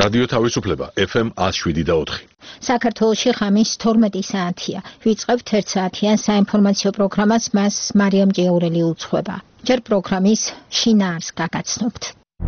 რადიო თავისუფლება FM 107.4. საქართველოში ღამის 12 საათია. ვიწყებთ 1 საათიან საინფორმაციო პროგრამას, მას მარიამ ჭიაურელი უძღვება. ჯერ პროგრამის შინაარს გაგაცნობთ.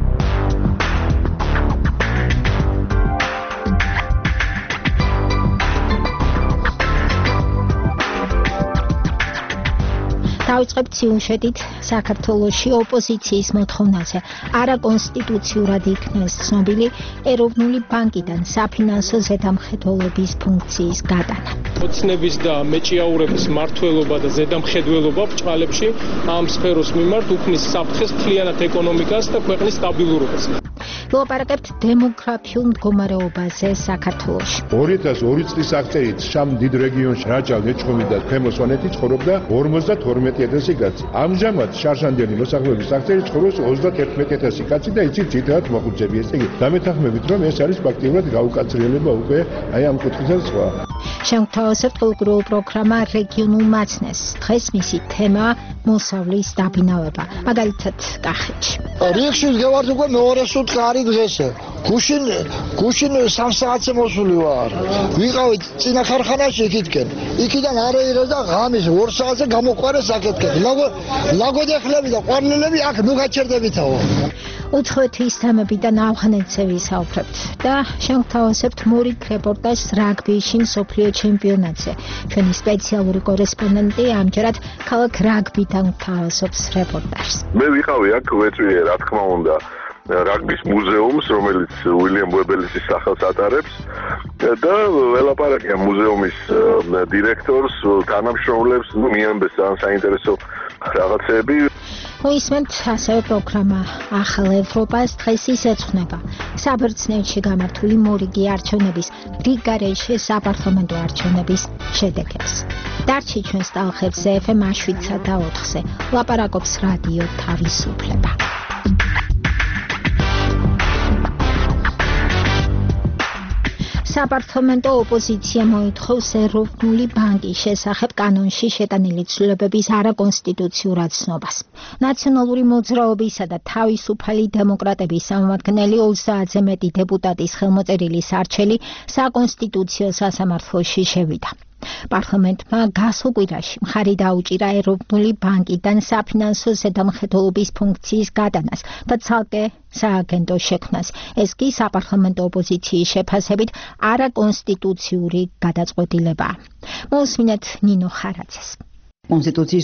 დავიწყებთ სიუჟეტით საქართველოში ოპოზიციის მოთხოვნაზე არაკონსტიტუციურად იქნეს ცნობილი ეროვნული ბანკიდან საფინანსო ზედამხედველობის ფუნქციის გადანა. ოცნების და მეჭიაურების მმართველობა და ზედამხედველობა ბრჭყალებში ამ სფეროს მიმართ უქმნის საფრთხეს მთლიანად ეკონომიკას და ქვეყნის სტაბილურობას. ვილაპარაკებთ დემოგრაფიულ მდგომარეობაზე საქართველოში. 2002 წლის აქტივით სამ დიდ რეგიონში რაჭა, ლეჩხუმი და ქვემო სვანეთი ცხოვრობდა 52,000 კაცი. ამჟამად შარშანდელი მოსახლეობის აქტივით ცხოვრობს 31,000 კაცი და იცით ძირითადად მოხუცები. ესე იგი, დამეთანხმებით, რომ ეს არის ფაქტიურად გაუკაცრიელება უკვე აი ამ კუთხიდან სხვა. შემოგთავაზებთ კულტურულ პროგრამა რეგიონულ მაცნეს. დღეს მისი თემა მოსავლის დაბინავება, მაგალითად კახეთში. რიხში ვდგევართ უკვე მეორე სუткаარი დღესე. გუშინ 3 საათზე მოსული ვარ. ვიყავით წინა ქარხანაში იქითკენ. იქიდან არეირე და ღამის 2 საათზე გამოყვარე საკეთკენ. ლაგოდეხლები და ყვარლელები აქ ნუ გაჩერდებითაო. უცხოეთის თემებიდან ავღანეთზე ვისაუბრებთ და შემოგთავაზებთ მორიგ რეპორტაჟს რაგბიში მსოფლიო ჩემპიონატზე. ჩვენი სპეციალური კორესპონდენტი ამჯერად ქალაქ რაგბიდან გვთავაზობს რეპორტაჟს. მე ვიყავი აქ ვეწვიე, რა თქმა უნდა, რაგბის მუზეუმს, რომელიც უილიამ ვებელისის სახელს ატარებს და ველაპარაკე ამ მუზეუმის დირექტორს, თანამშრომლებს, მიამბეს ძალიან საინტერესო რაღაცები. მოისმენთ ასევე პროგრამა ახალ ევროპას დღეს ის ეძღვნება საბერძნეთში გამართული მორიგი არჩევნების რიგარეში საპარლამენტო არჩევნების შედეგებს. დარჩი ჩვენს ტალღებზე FM 107.4-ზე ლაპარაკობს რადიო თავისუფლება. საპარლამენტო ოპოზიცია მოითხოვს ეროვნული ბანკის შესახებ კანონში შეტანილი ცვლილებების არაკონსტიტუციურად ცნობას. ნაციონალური მოძრაობისა და თავისუფალი დემოკრატების სამომადგენელი 30-ზე მეტი დეპუტატის ხელმოწერილი სარჩელი საკონსტიტუციო სასამართლოში შევიდა. პარლამენტმა გასულ კვირაში მხარი დაუჭირა ეროვნული ბანკიდან საფინანსო ზედამხედველობის ფუნქციის გადანას და ცალკე სააგენტო შექმნას. ეს კი საპარლამენტო ოპოზიციის შეფასებით არაკონსტიტუციური გადაწყვეტილებაა. მოусმინეთ ნინო ხარაძეს. კონსტიტუციის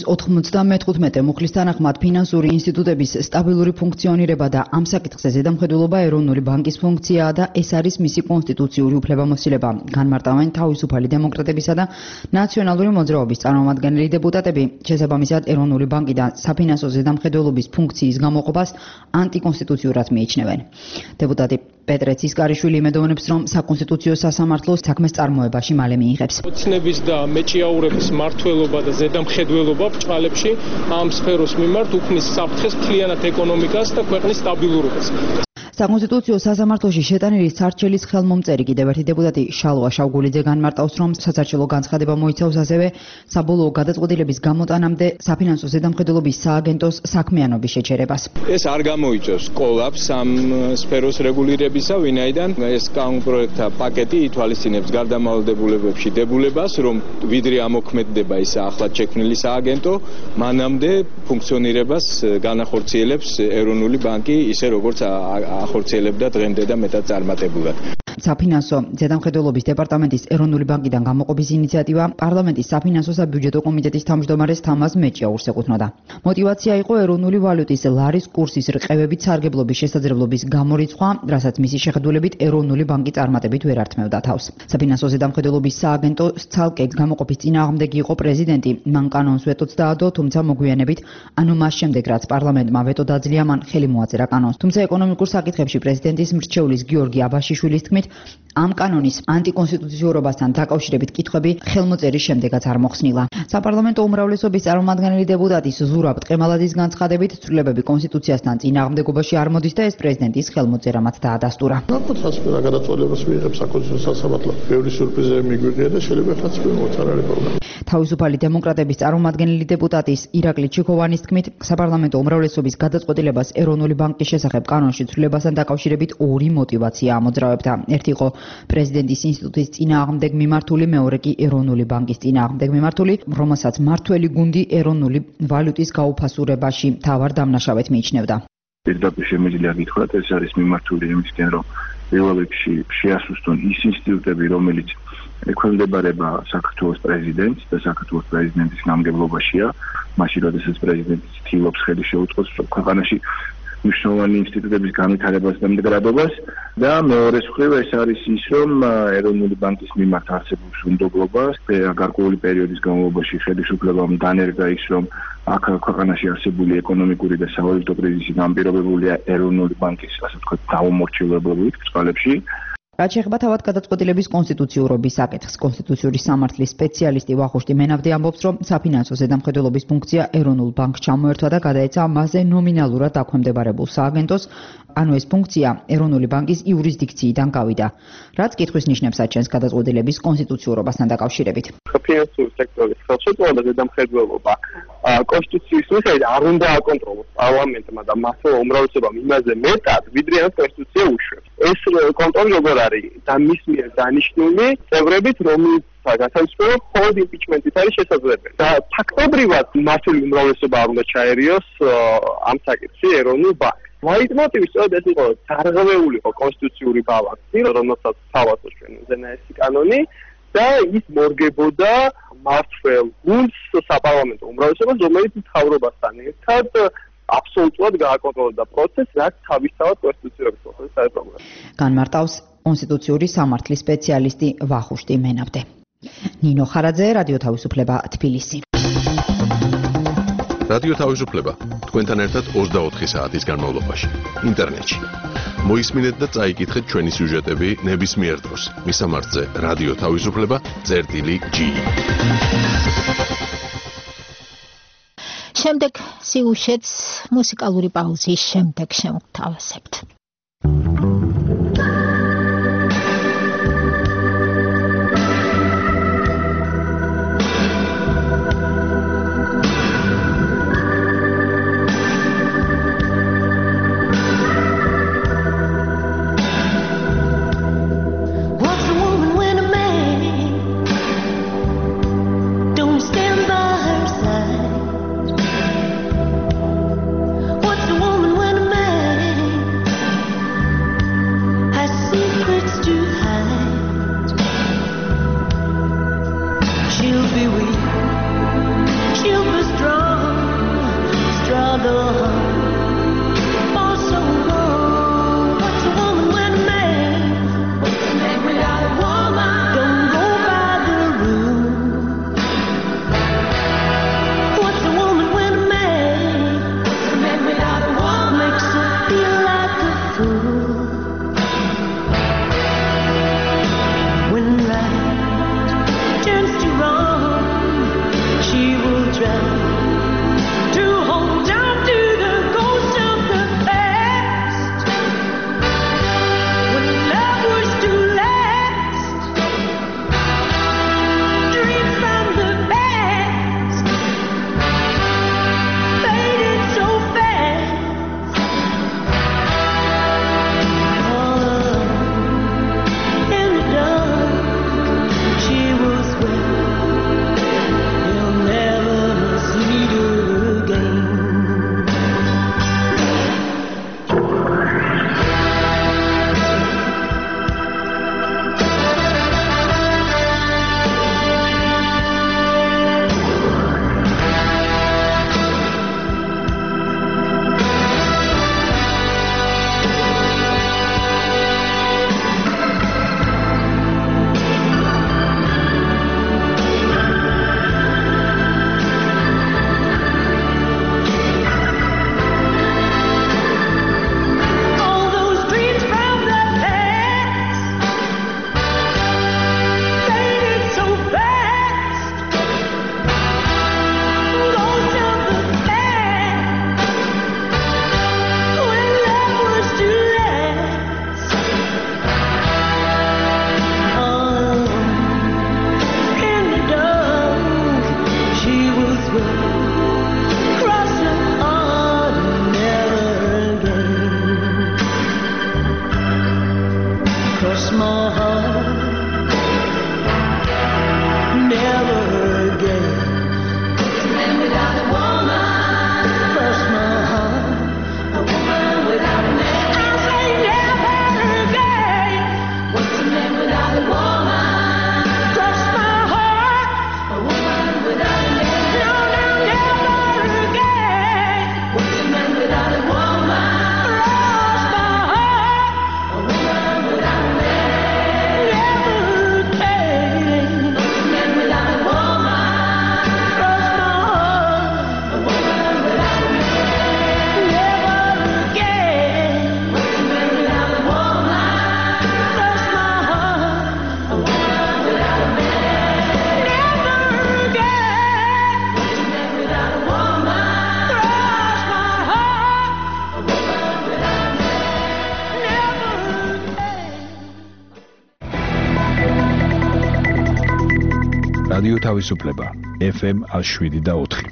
95 მუხლის თანახმად ფინანსური ინსტიტუტების სტაბილური ფუნქციონირება და ამ საკითხზე ზედამხედველობა ეროვნული ბანკის ფუნქციაა და ეს არის მისი კონსტიტუციური უფლებამოსილება. განმარტავენ თავისუფალი დემოკრატებისა და ნაციონალური მოძრაობის წარმომადგენელი დეპუტატები. შესაბამისად, ეროვნული ბანკიდან საფინანსო ზედამხედველობის ფუნქციის გამოყოფას ანტიკონსტიტუციურად მიიჩნევენ. დეპუტატი პეტრე ცისკარიშვილი იმედოვნებს, რომ საკონსტიტუციო სასამართლოს საქმეს წარმოებაში მალე მიიღებს. ოცნების და მეჭიაურების მმართველობა და ზედამხედველობა ბრჭყალებში ამ სფეროს მიმართ უქმნის საფრთხეს მთლიანად ეკონომიკას და ქვეყნის სტაბილურობას. საკონსტიტუციო სასამართლოში შეტანილი სარჩელის ხელმომწერი კიდევ ერთი დეპუტატი შალვა შავგულიძე განმარტავს, რომ სასარჩელო განცხადება მოიცავს ასევე საბოლოო გადაწყვეტილების გამოტანამდე საფინანსო ზედამხედველობის სააგენტოს საქმიანობის შეჩერებას. ეს არ გამოიწვევს კოლაფს ამ სფეროს რეგულირებისა, ვინაიდან ეს კანონპროექტთა პაკეტი ითვალისწინებს გარდამავალდებულებებში დებულებას, რომ ვიდრე ამოქმედდება ის ახლად შექმნილი სააგენტო, მანამდე ფუნქციონირებას განახორციელებს ეროვნული ბანკი, ისე როგორც ახორციელებდა დღემდე და მეტად წარმატებულად. საფინანსო ზედამხედველობის დეპარტამენტის ეროვნული ბანკიდან გამოყოფის ინიციატივა პარლამენტის საფინანსო საბიუჯეტო კომიტეტის თავმჯდომარეს თამაზ მეჭიაურს ეკუთვნოდა. მოტივაცია იყო ეროვნული ვალუტის ლარის კურსის რყევებით სარგებლობის შესაძლებლობის გამორიცხვა, რასაც მისი შეხედულებით ეროვნული ბანკი წარმატებით ვერ ართმევდა თავს. საფინანსო ზედამხედველობის სააგენტოს ცალკე გამოყოფის წინააღმდეგი იყო პრეზიდენტი. მან კანონს ვეტოც დაადო, თუმცა მოგვიანებით, ანუ მას შემდეგ რაც პარლამენტმა ვეტო დაძლია, მან ხელი მოაწერა კანონს. თუმცა ეკონომიკურ საკითხებში პრეზიდენტის მრჩეულის გიორგი აბაშიშვილის თქმით, ამ კანონის ანტიკონსტიტუციურობასთან დაკავშირებით კითხვები ხელმოწერის შემდეგაც არ მოხსნილა. საპარლამენტო უმრავლესობის წარმომადგენელი დეპუტატის ზურაბ ტყემალაძის განცხადებით, ცვლილებები კონსტიტუციასთან წინააღმდეგობაში არ მოდის და ეს პრეზიდენტის ხელმოწერამაც დაადასტურა. საკუთრად გადაწყვეტილებას მიიღებს საკონსტიტუციო სასამართლო. ბევრი სიურპრიზები მიგვიღია და შეიძლება ეხლაც ვიმოც არ არის პრობლემა. თავისუფალი დემოკრატების წარმომადგენელი დეპუტატის ირაკლი ჩიქოვანის თქმით, საპარლამენტო უმრავლესობის გადაწყვეტილებას ეროვნული ბანკის შესახებ კანონში ცვლილებასთან დაკავშირებით ორი მოტივაცია ამოძრავებდა. ერთი იყო პრეზიდენტის ინსტიტუტის წინააღმდეგ მიმართული, მეორე კი ეროვნული ბანკის წინააღმდეგ მიმართული, რომელსაც მართველი გუნდი ეროვნული ვალუტის გაუფასურებაში მთავარ დამნაშავედ მიიჩნევდა. პირდაპირ შემიძლია გითხრათ, ეს არის მიმართული იმისკენ, რომ პირველ რიგში შეასუსტონ ის ინსტიტუტები, რომელიც ექვემდებარება საქართველოს პრეზიდენტს და საქართველოს პრეზიდენტის გამგებლობაშია, მაშინ როდესაც პრეზიდენტი ცდილობს ხელი შეუწყოს ქვეყანაში მნიშვნელოვანი ინსტიტუტების განვითარებას და მდგრადობას და მეორე მხრივ ეს არის ის, რომ ეროვნული ბანკის მიმართ არსებულ უნდობლობას გარკვეული პერიოდის განმავლობაში ხელისუფლებამ დანერგა ის, რომ აქ ქვეყანაში არსებული ეკონომიკური და სავალუტო კრიზისი განპირობებულია ეროვნული ბანკის, ასე ვთქვათ, დაუმორჩილებლობით წყალებში. რაც შეეხება თავად გადაწყვეტილების კონსტიტუციურობის საკითხს, კონსტიტუციური სამართლის სპეციალისტი ვახუშტი მენავდი ამბობს, რომ საფინანსო ზედამხედველობის ფუნქცია ეროვნულ ბანკს ჩამოერთვა და გადაეცა მასზე ნომინალურად დაქვემდებარებულ სააგენტოს, ანუ ეს ფუნქცია ეროვნული ბანკის იურისდიქციიდან გავიდა. რაც კითხვის ნიშნებს აჩენს გადაწყვეტილების კონსტიტუციურობასთან დაკავშირებით. ფინანსური სექტორის ხელშეწყობა და ზედამხედველობა კონსტიტუციის მიხედვით არ უნდა აკონტროლოს პარლამენტმა და მართლა უმრავლესობამ იმაზე მეტად, ვიდრე ამ კონსტიტუცია უშვებს. ეს კონტროლი როგორ არის და მის მიერ დანიშნული წევრებით, რომელიც განსაზღვრება მხოლოდ იმპიჩმენტით არის შესაძლებელი. და ფაქტობრივად მართული უმრავლესობა არ უნდა ჩაერიოს ამ საკითხში ეროვნულ ბანკს. ლაიტმოტივი სწორედ ეს იყო, დარღვეული იყო კონსტიტუციური ბალანსი, რომელსაც თავაზობს ჩვენ უზენაესი კანონი და ის მორგებოდა მართველ გუნდს საპარლამენტო უმრავლესობას, რომელიც მთავრობასთან ერთად აბსოლუტურად გააკონტროლებდა პროცესს, რაც თავისთავად კონსტიტუციების პროცესს არის პრობლემა. განმარტავს კონსტიტუციური სამართლის სპეციალისტი ვახუშტი მენავდე. ნინო ხარაძე, რადიო თავისუფლება, თბილისი. რადიო თავისუფლება თქვენთან ერთად 24 საათის განმავლობაში ინტერნეტში. მოისმინეთ და წაიკითხეთ ჩვენი სიუჟეტები ნებისმიერ დროს. მისამართზე რადიო თავისუფლება.g. შემდეგ სიუჟეტს მუსიკალური პაუზის შემდეგ შევთავაზებთ. რადიო თავისუფლება FM 107.4.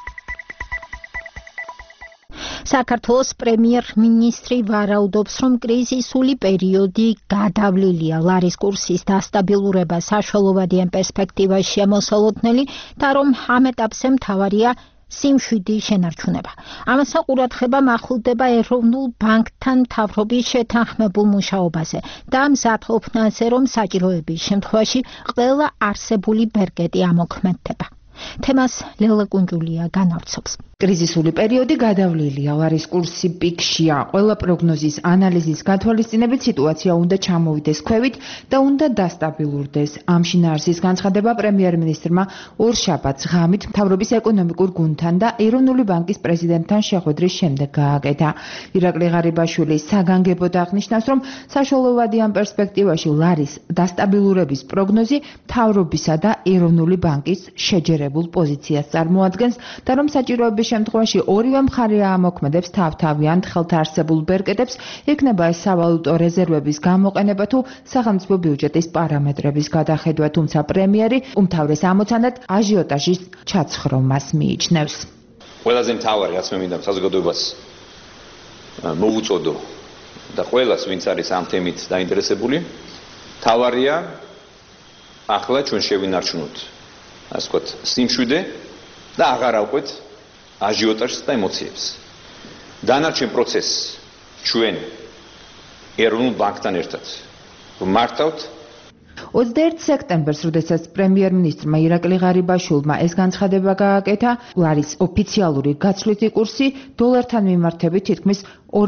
საქართველოს პრემიერ-მინისტრი ვარაუდობს, რომ კრიზისული პერიოდი გადავლილია. ლარის კურსის დასტაბილურება საშუალებადიან პერსპექტივაშია მოსალოდნელი და რომ ამ ეტაპზე მთავარია სიმშვიდი შენარჩუნება. ამასთან ყურადღება მახვილდება ეროვნულ ბანკთან მთავრობის შეთანხმებულ მუშაობაზე და მზადყოფნაზე, რომ საჭიროების შემთხვევაში ყველა არსებული ბერკეტი ამოქმედდება. თემას ლელა კუნჯულია განავრცობს. კრიზისული პერიოდი გადავლილია, ლარის კურსი პიკშია. ყველა პროგნოზის ანალიზის გათვალისწინებით სიტუაცია უნდა ჩამოვიდეს ქვევით და უნდა დასტაბილურდეს. ამ შინაარსის განცხადება პრემიერ-მინისტრმა ორშაბათს ღამით მთავრობის ეკონომიკურ გუნდთან და ეროვნული ბანკის პრეზიდენტთან შეხვედრის შემდეგ გააკეთა. ირაკლი ღარიბაშვილი საგანგებოდ აღნიშნავს, რომ საშუალებადიან პერსპექტივაში ლარის დასტაბილურების პროგნოზი მთავრობისა და ეროვნული ბანკის შეჯერებულ პოზიციას წარმოადგენს და რომ საჭიროების შემთხვევაში ორივე მხარე ამოქმედებს თავთავიანთ ხელთაარსებულ ბერკეტებს, იქნება ეს სავალუტო რეზერვების გამოყენება თუ სახელმწიფო ბიუჯეტის პარამეტრების გადახედვა, თუმცა პრემიერი უმთავრეს ამოცანად აჟიოტაჟის ჩაცხრომას მიიჩნევს. ყველაზე მთავარი, რაც მე მინდა საზოგადოებას მოუწოდო და ყველას, ვინც არის ამ თემით დაინტერესებული, მთავარია ახლა ჩვენ შევინარჩუნოთ, ასე ვთქვათ, სიმშვიდე და აღარ ავყვეთ აჟიოტაჟს და ემოციებს. დანარჩენ პროცესს ჩვენ ეროვნულ ბანკთან ერთად ვმართავთ. 21 სექტემბერს, როდესაც პრემიერ-მინისტრმა ირაკლი ღარიბაშვილმა ეს განცხადება გააკეთა, ლარის ოფიციალური გაცვლითი კურსი დოლართან მიმართებით თითქმის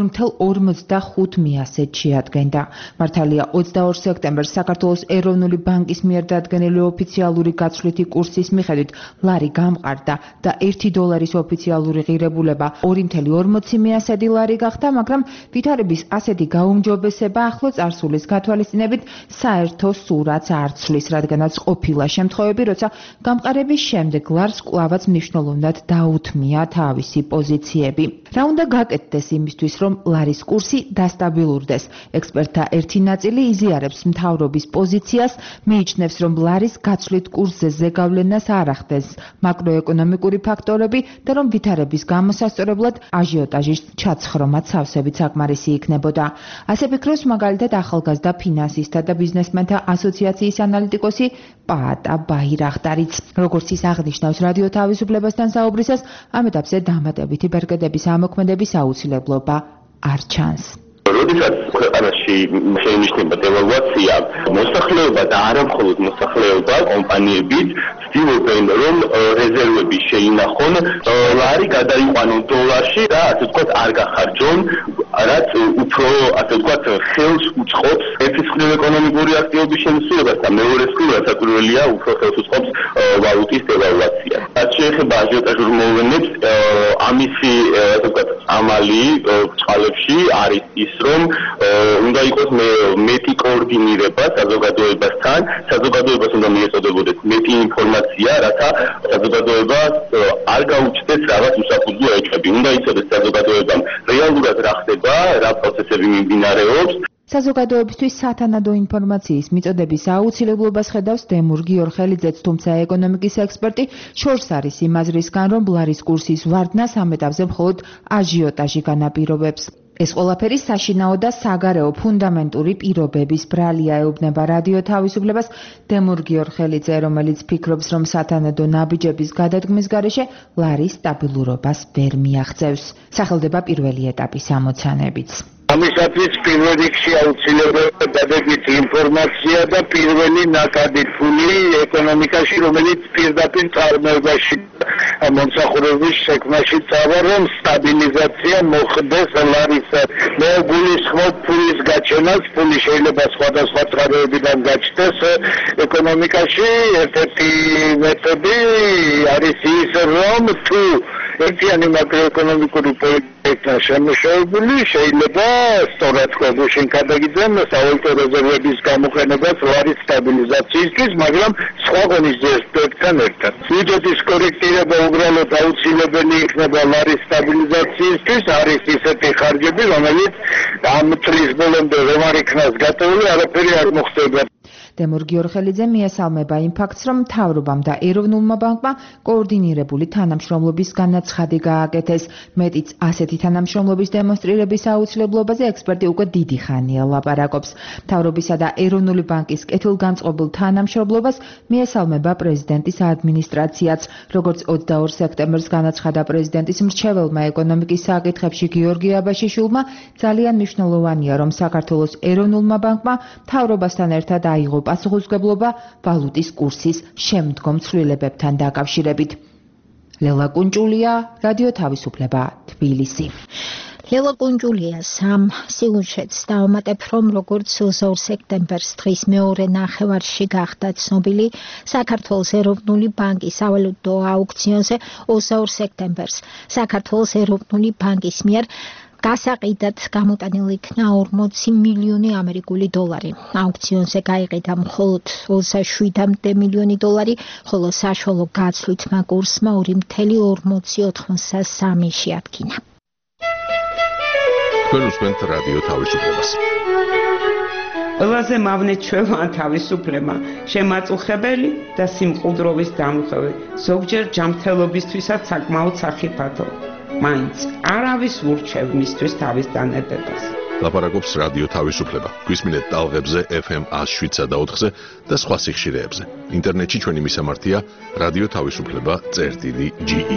2.45 შეადგენდა. მართალია 22 სექტემბერს საქართველოს ეროვნული ბანკის მიერ დადგენილი ოფიციალური გაცვლითი კურსის მიხედვით ლარი გამყარდა და 1 დოლარის ოფიციალური ღირებულება 2.40 ლარი გახდა, მაგრამ ვითარების ასეთი გაუმჯობესება ახლო წარსულის გათვალისწინებით საერთო სურათს არ ცვლის, რადგანაც ყოფილა შემთხვევები, როცა გამყარების შემდეგ ლარს კვლავაც მნიშვნელოვნად დაუთმია თავისი პოზიციები. რა უნდა გაკეთდეს იმისთვის, რომ ლარის კურსი დასტაბილურდეს? ექსპერტთა ერთი ნაწილი იზიარებს მთავრობის პოზიციას, მიიჩნევს, რომ ლარის გაცვლით კურსზე ზეგავლენას არ ახდენს მაკროეკონომიკური ფაქტორები და რომ ვითარების გამოსასწორებლად აჟიოტაჟის ჩაცხრომაც სავსებით საკმარისი იქნებოდა. ასე ფიქრობს მაგალითად ახალგაზრდა ფინანსისტთა და ბიზნესმენთა ასოციაციის ანალიტიკოსი პაატა ბაირახტარიც. როგორც ის აღნიშნავს რადიო თავისუფლებასთან საუბრისას, ამ ეტაპზე დამატებითი ბერკეტების ამოქმედების აუცილებლობა არ ჩანს. როდესაც ქვეყანაში შეინიშნება დევალვაცია, მოსახლეობა და არა მხოლოდ მოსახლეობა, კომპანიებიც ცდილობენ, რომ რეზერვები შეინახონ, ლარი გადაიყვანონ დოლარში და ასე ვთქვათ არ გახარჯონ, რაც უფრო ასე ვთქვათ ხელს უწყობს ერთის მხრივ ეკონომიკური აქტივობის შემცირებას და მეორეს მხრივ საკურველია უფრო ხელს უწყობს ვალუტის დევალვაცია. რაც შეეხება აჟიოტაჟურ მოვლენებს, ამისი ასე ვთქვათ ამალი წყალებში არის ის, რომ უნდა იყოს მეტი კოორდინირება საზოგადოებასთან, საზოგადოებას უნდა მიეწოდებოდეს მეტი ინფორმაცია, რათა საზოგადოებას არ გაუჩნდეს რაღაც უსაფუძვლო ეჭვები. უნდა იცოდეს საზოგადოებამ რეალურად რა ხდება, რა პროცესები მიმდინარეობს. საზოგადოებისთვის სათანადო ინფორმაციის მიწოდების აუცილებლობას ხედავს დემურ გიორხელიძეც, თუმცა ეკონომიკის ექსპერტი შორს არის იმ აზრისგან, რომ ლარის კურსის ვარდნას ამ ეტაპზე მხოლოდ აჟიოტაჟი განაპირობებს. ეს ყველაფერი საშინაო და საგარეო ფუნდამენტური პირობების ბრალია, ეუბნება რადიო თავისუფლებას დემურ გიორხელიძე, რომელიც ფიქრობს, რომ სათანადო ნაბიჯების გადადგმის გარეშე ლარის სტაბილურობას ვერ მიაღწევს. სახელდება პირველი ეტაპის ამოცანებიც. ამისათვის პირველ რიგში აუცილებელი დადებითი ინფორმაცია და პირველი ნაკადი ფული ეკონომიკაში, რომელიც პირდაპირ წარმოებაში მომსახურების შექმნაში წავა, რომ სტაბილიზაცია მოხდეს ლარის. მე გულისხმობ ფულის გაჩენას, ფული შეიძლება სხვადასხვა წყაროებიდან გაჩნდეს ეკონომიკაში. ერთ-ერთი მეთოდი არის ის, რომ თუ ერთიანი მაკროეკონომიკური პოლიტიკა შემოშორებული, შეიძლება სწორად გუშინ გადაგიძენ სავალუტო რეზერვების გამოყენებას ლარის სტაბილიზაციისთვის, მაგრამ სხვა ღონისძიებებთან ერთად. ბიუჯეტის კორექტირება უბრალოდ აუცილებელი იქნება ლარის სტაბილიზაციისთვის, არის ისეთი ხარჯები, რომელიც ამ წლის ბოლომდე რომ არ იქნას გატოვილი, არაფერი არ მოხდება. დემურ გიორხელიძე მიესალმება იმ ფაქტს, რომ მთავრობამ და ეროვნულმა ბანკმა კოორდინირებული თანამშრომლობის განაცხადი გააკეთეს. მეტიც ასეთი თანამშრომლობის დემონსტრირების აუცილებლობაზე ექსპერტი უკვე დიდი ხანია ლაპარაკობს. მთავრობისა და ეროვნული ბანკის კეთილგანწყობილ თანამშრომლობას მიესალმება პრეზიდენტის ადმინისტრაციაც. როგორც 22 სექტემბერს განაცხადა პრეზიდენტის მრჩეველმა ეკონომიკის საკითხებში გიორგი აბაშიშვილმა, ძალიან მნიშვნელოვანია, რომ საქართველოს ეროვნულმა ბანკმა მთავრობასთან ერთად აიღო პასუხისმგებლობა ვალუტის კურსის შემდგომ ცვლილებებთან დაკავშირებით. ლელა კუნჭულია, რადიო თავისუფლება, თბილისი. ლელა კუნჭულია სამ სიუჟეტს დავამატებ, რომ როგორც 22 სექტემბერს დღის მეორე ნახევარში გახდა ცნობილი, საქართველოს ეროვნული ბანკის სავალუტო აუქციონზე 22 სექტემბერს საქართველოს ეროვნული ბანკის მიერ გასაყიდად გამოტანილი იქნა 40 მილიონი ამერიკული დოლარი. აუქციონზე გაიყიდა მხოლოდ 27 მილიონი დოლარი, ხოლო საშუალო გაცვლითმა კურსმა 2.43 შეადგინა. თქვენ უსმენთ რადიო თავისუფლებას. ყველაზე მავნე ჩვევა თავისუფლება, შემაწუხებელი და სიმყუდროვის დამხევი, ზოგჯერ ჯანმრთელობისთვისაც საკმაოდ სახიფათო. მაინც არავის ურჩევ მისთვის თავის დანებებას. ლაპარაკობს რადიო თავისუფლება. გვისმინეთ ტალღებზე FM 107.4-ზე და სხვა სიხშირეებზე. ინტერნეტში ჩვენი მისამართია რადიო თავისუფლება.ge.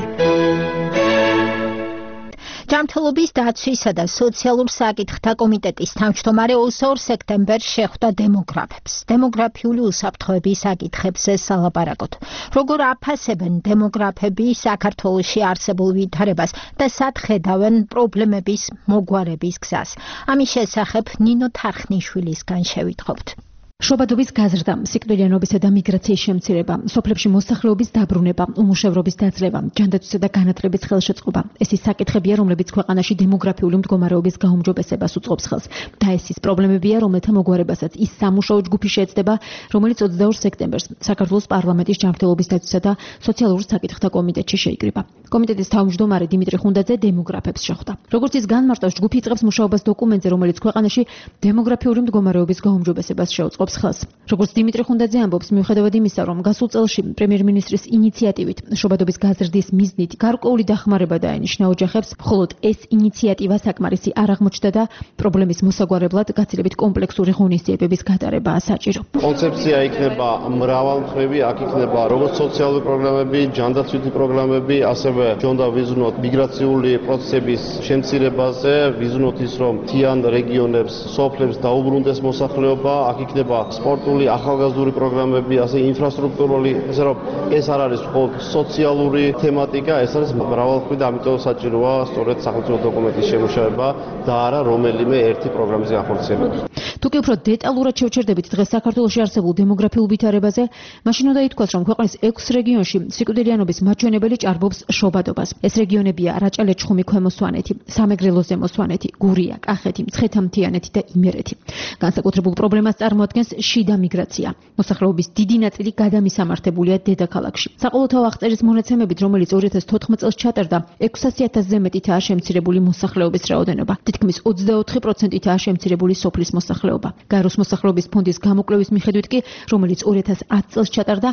ჯანმრთელობის დაცვისა და სოციალურ საკითხთა კომიტეტის თავმჯდომარე 22 სექტემბერს შეხვდა დემოგრაფებს. დემოგრაფიული უსაფრთხოების საკითხებზე სალაპარაკოდ. როგორ აფასებენ დემოგრაფები საქართველოში არსებულ ვითარებას და სად ხედავენ პრობლემების მოგვარების გზას. ამის შესახებ ნინო თარხნიშვილისგან შევიტყობთ. შობადობის გაზრდა, სიკვდილიანობისა და მიგრაციის შემცირება, სოფლებში მოსახლეობის დაბრუნება, უმუშევრობის დაძლევა, ჯანდაცვისა და განათლების ხელშეწყობა. ეს ის საკითხებია, რომლებიც ქვეყანაში დემოგრაფიული მდგომარეობის გაუმჯობესებას უწყობს ხელს. და ეს ის პრობლემებია, რომელთა მოგვარებასაც ის სამუშაო ჯგუფი შეეცდება, რომელიც 22 სექტემბერს საქართველოს პარლამენტის ჯანმრთელობის დაცვისა და სოციალურ საკითხთა კომიტეტში შეიკრიბა. კომიტეტის თავმჯდომარე დიმიტრი ხუნდაძე დემოგრაფებს შეხვდა. როგორც ის განმარტავს, ჯგუფი იწყებს მუშაობას დოკუმენტზე, რომელიც ქვეყანაში დემოგრაფიული მდგომარეობის გაუმჯობესებას შეუწყობს ხელს. როგორც დიმიტრი ხუნდაძე ამბობს, მიუხედავად იმისა, რომ გასულ წელს პრემიერ-მინისტრის ინიციატივით შობადობის გაზრდის მიზნით გარკვეული დახმარება დაენიშნა ოჯახებს, მხოლოდ ეს ინიციატივა საკმარისი არ აღმოჩნდა და პრობლემის მოსაგვარებლად გაცილებით კომპლექსური ღონისძიებების გატარებაა საჭირო. კონცეფცია იქნება მრავალმხრივი, აქ იქნება როგორც სოციალური პროგრამები, ჯანდაცვითი პროგრამები, ასევე ჯონდა ვიზუნოთ მიგრაციული პროცესების შემცირებაზე, ვიზუნოთ ის, რომ მთიან რეგიონებს, სოფლებს დაუბრუნდეს მოსახლეობა, აქ იქნება სპორტული, ახალგაზრდული პროგრამები, ასე ინფრასტრუქტურული, ესე რომ ეს არ არის მხოლოდ სოციალური თემატიკა, ეს არის მრავალმხრივი და ამიტომ საჭიროა სწორედ სახელმწიფო დოკუმენტის შემუშავება და არა რომელიმე ერთი პროგრამის განხორციელება. თუკი უფრო დეტალურად შევჩერდებით დღეს საქართველოში არსებულ დემოგრაფიულ ვითარებაზე, მაშინ უნდა ითქვას, რომ ქვეყნის 6 რეგიონში სიკვდილიანობის მაჩვენებელი ჭარბობს შობადობას. ეს რეგიონებია რაჭა-ლეჩხუმი, ქვემო სვანეთი, სამეგრელო ზემო სვანეთი, გურია, კახეთი, მცხეთა-მთიანეთი და იმერეთი. განსაკუთრებულ პრობლემას წარმოადგენს შიდა მიგრაცია. მოსახლეობის დიდი ნაწილი გადამისამართებულია დედაქალაქში. საყოველთაო აღწერის მონაცემებით, რომელიც 2014 წელს ჩატარდა, 600,000-ზე მეტითაა შემცირებული მოსახლეობის რაოდენობა. თითქმის 24%-ითაა შემცირებული სოფლის მოსახლეობა. გაეროს მოსახლეობის ფონდის გამოკვლევის მიხედვით კი, რომელიც 2010 წელს ჩატარდა,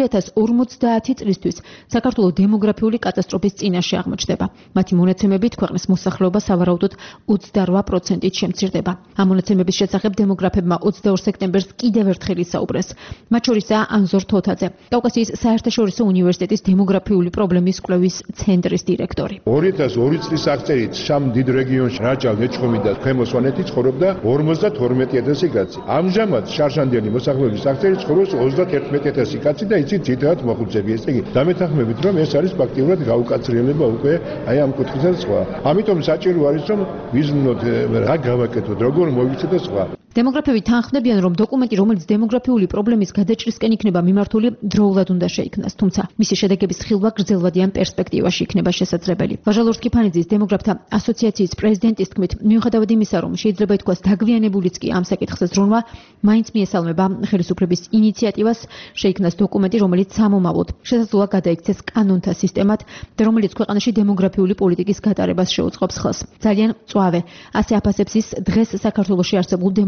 2050 წლისთვის საქართველოს დემოგრაფიული კატასტროფის წინაშე აღმოჩნდება. მათი მონაცემებით, ქვეყნის მოსახლეობა სავარაუდოდ 28%-ით შემცირდება. ამ მონაცემების შესახებ დემოგრაფებმა 22 სექტემბერს კიდევ ერთხელ ისაუბრეს. მათ შორისაა ანზორ თოთაძე, კავკასიის საერთაშორისო უნივერსიტეტის დემოგრაფიული პრობლემის კვლევის ცენტრის დირექტორი. 2002 წლის აღწერით სამ დიდ რეგიონში რაჭა-ლეჩხუმი და ქვემო სვანეთი ცხოვრობდა 52,000 კაცი. ამჟამად შარშანდელი მოსახლეობის აღწერით ცხოვრობს 31,000 კაცი და იცით ძირითადად მოხუცები. ესე იგი, დამეთანხმებით, რომ ეს არის ფაქტიურად გაუკაცრიელება უკვე აი ამ კუთხიდან სხვა. ამიტომ საჭირო არის, რომ ვიზნოთ რა გავაკეთოთ, როგორ მოვიქცეთ და სხვა. დემოგრაფები თანხმდებიან, რომ დოკუმენტი, რომელიც დემოგრაფიული პრობლემის გადაჭრისკენ იქნება მიმართული, დროულად უნდა შეიქმნას, თუმცა მისი შედეგების ხილვა გრძელვადიან პერსპექტივაში იქნება შესაძლებელი. ვაჟალურ კიფანიძის დემოგრაფთა ასოციაციის პრეზიდენტის თქმით, მიუხედავად იმისა, რომ შეიძლება ითქვას დაგვიანებულიც კი ამ საკითხზე ზრუნვა, მაინც მიესალმება ხელისუფლების ინიციატივას შეიქმნას დოკუმენტი, რომელიც სამომავლოდ შესაძლოა გადაიქცეს კანონთა სისტემად და რომელიც ქვეყანაში დემოგრაფიული პოლიტიკის გატარებას შეუწყობს ხელს. ძალიან მწვავე, ასე აფასებს ის დღეს საქართველოში არსებულ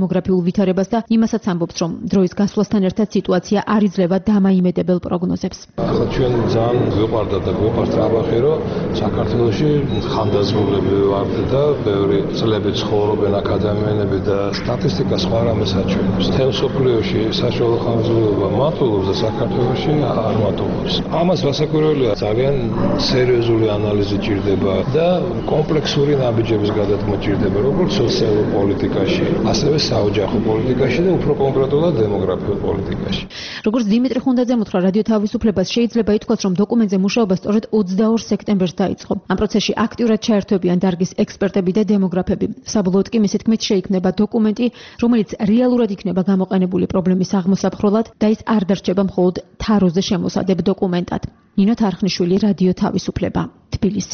დემოგრაფიულ ვითარებას და იმასაც ამბობს, რომ დროის გასვლასთან ერთად სიტუაცია არ იძლევა დამაიმედებელ პროგნოზებს. ახლა ჩვენ ძალიან გვიყვარდა და გვიყვარს ტრაბახი, რომ საქართველოში ხანდაზმულები ვართ და ბევრი წლები ცხოვრობენ აქ ადამიანები და სტატისტიკა სხვა რამეს აჩვენებს. თემ სოფლიოში საშუალო ხანგრძლივობა მატულობს და საქართველოში არ მატულობს. ამას რასაკვირველია, ძალიან სერიოზული ანალიზი ჭირდება და კომპლექსური ნაბიჯების გადადგმა ჭირდება, როგორც სოციალურ პოლიტიკაში, ასევე საოჯახო პოლიტიკაში და უფრო კონკრეტულად დემოგრაფიულ პოლიტიკაში. როგორც დიმიტრი ხუნდაძემ უთხრა რადიო თავისუფლებას, შეიძლება ითქვას, რომ დოკუმენტზე მუშაობა სწორედ 22 სექტემბერს დაიწყო. ამ პროცესში აქტიურად ჩაერთვებიან დარგის ექსპერტები და დემოგრაფები. საბოლოოდ კი მისი თქმით შეიქმნება დოკუმენტი, რომელიც რეალურად იქნება გამოყენებული პრობლემის აღმოსაფხრელად და ის არ დარჩება მხოლოდ თაროზე შემოსადებ დოკუმენტად. ნინო თარხნიშვილი, რადიო თავისუფლება, თბილისი.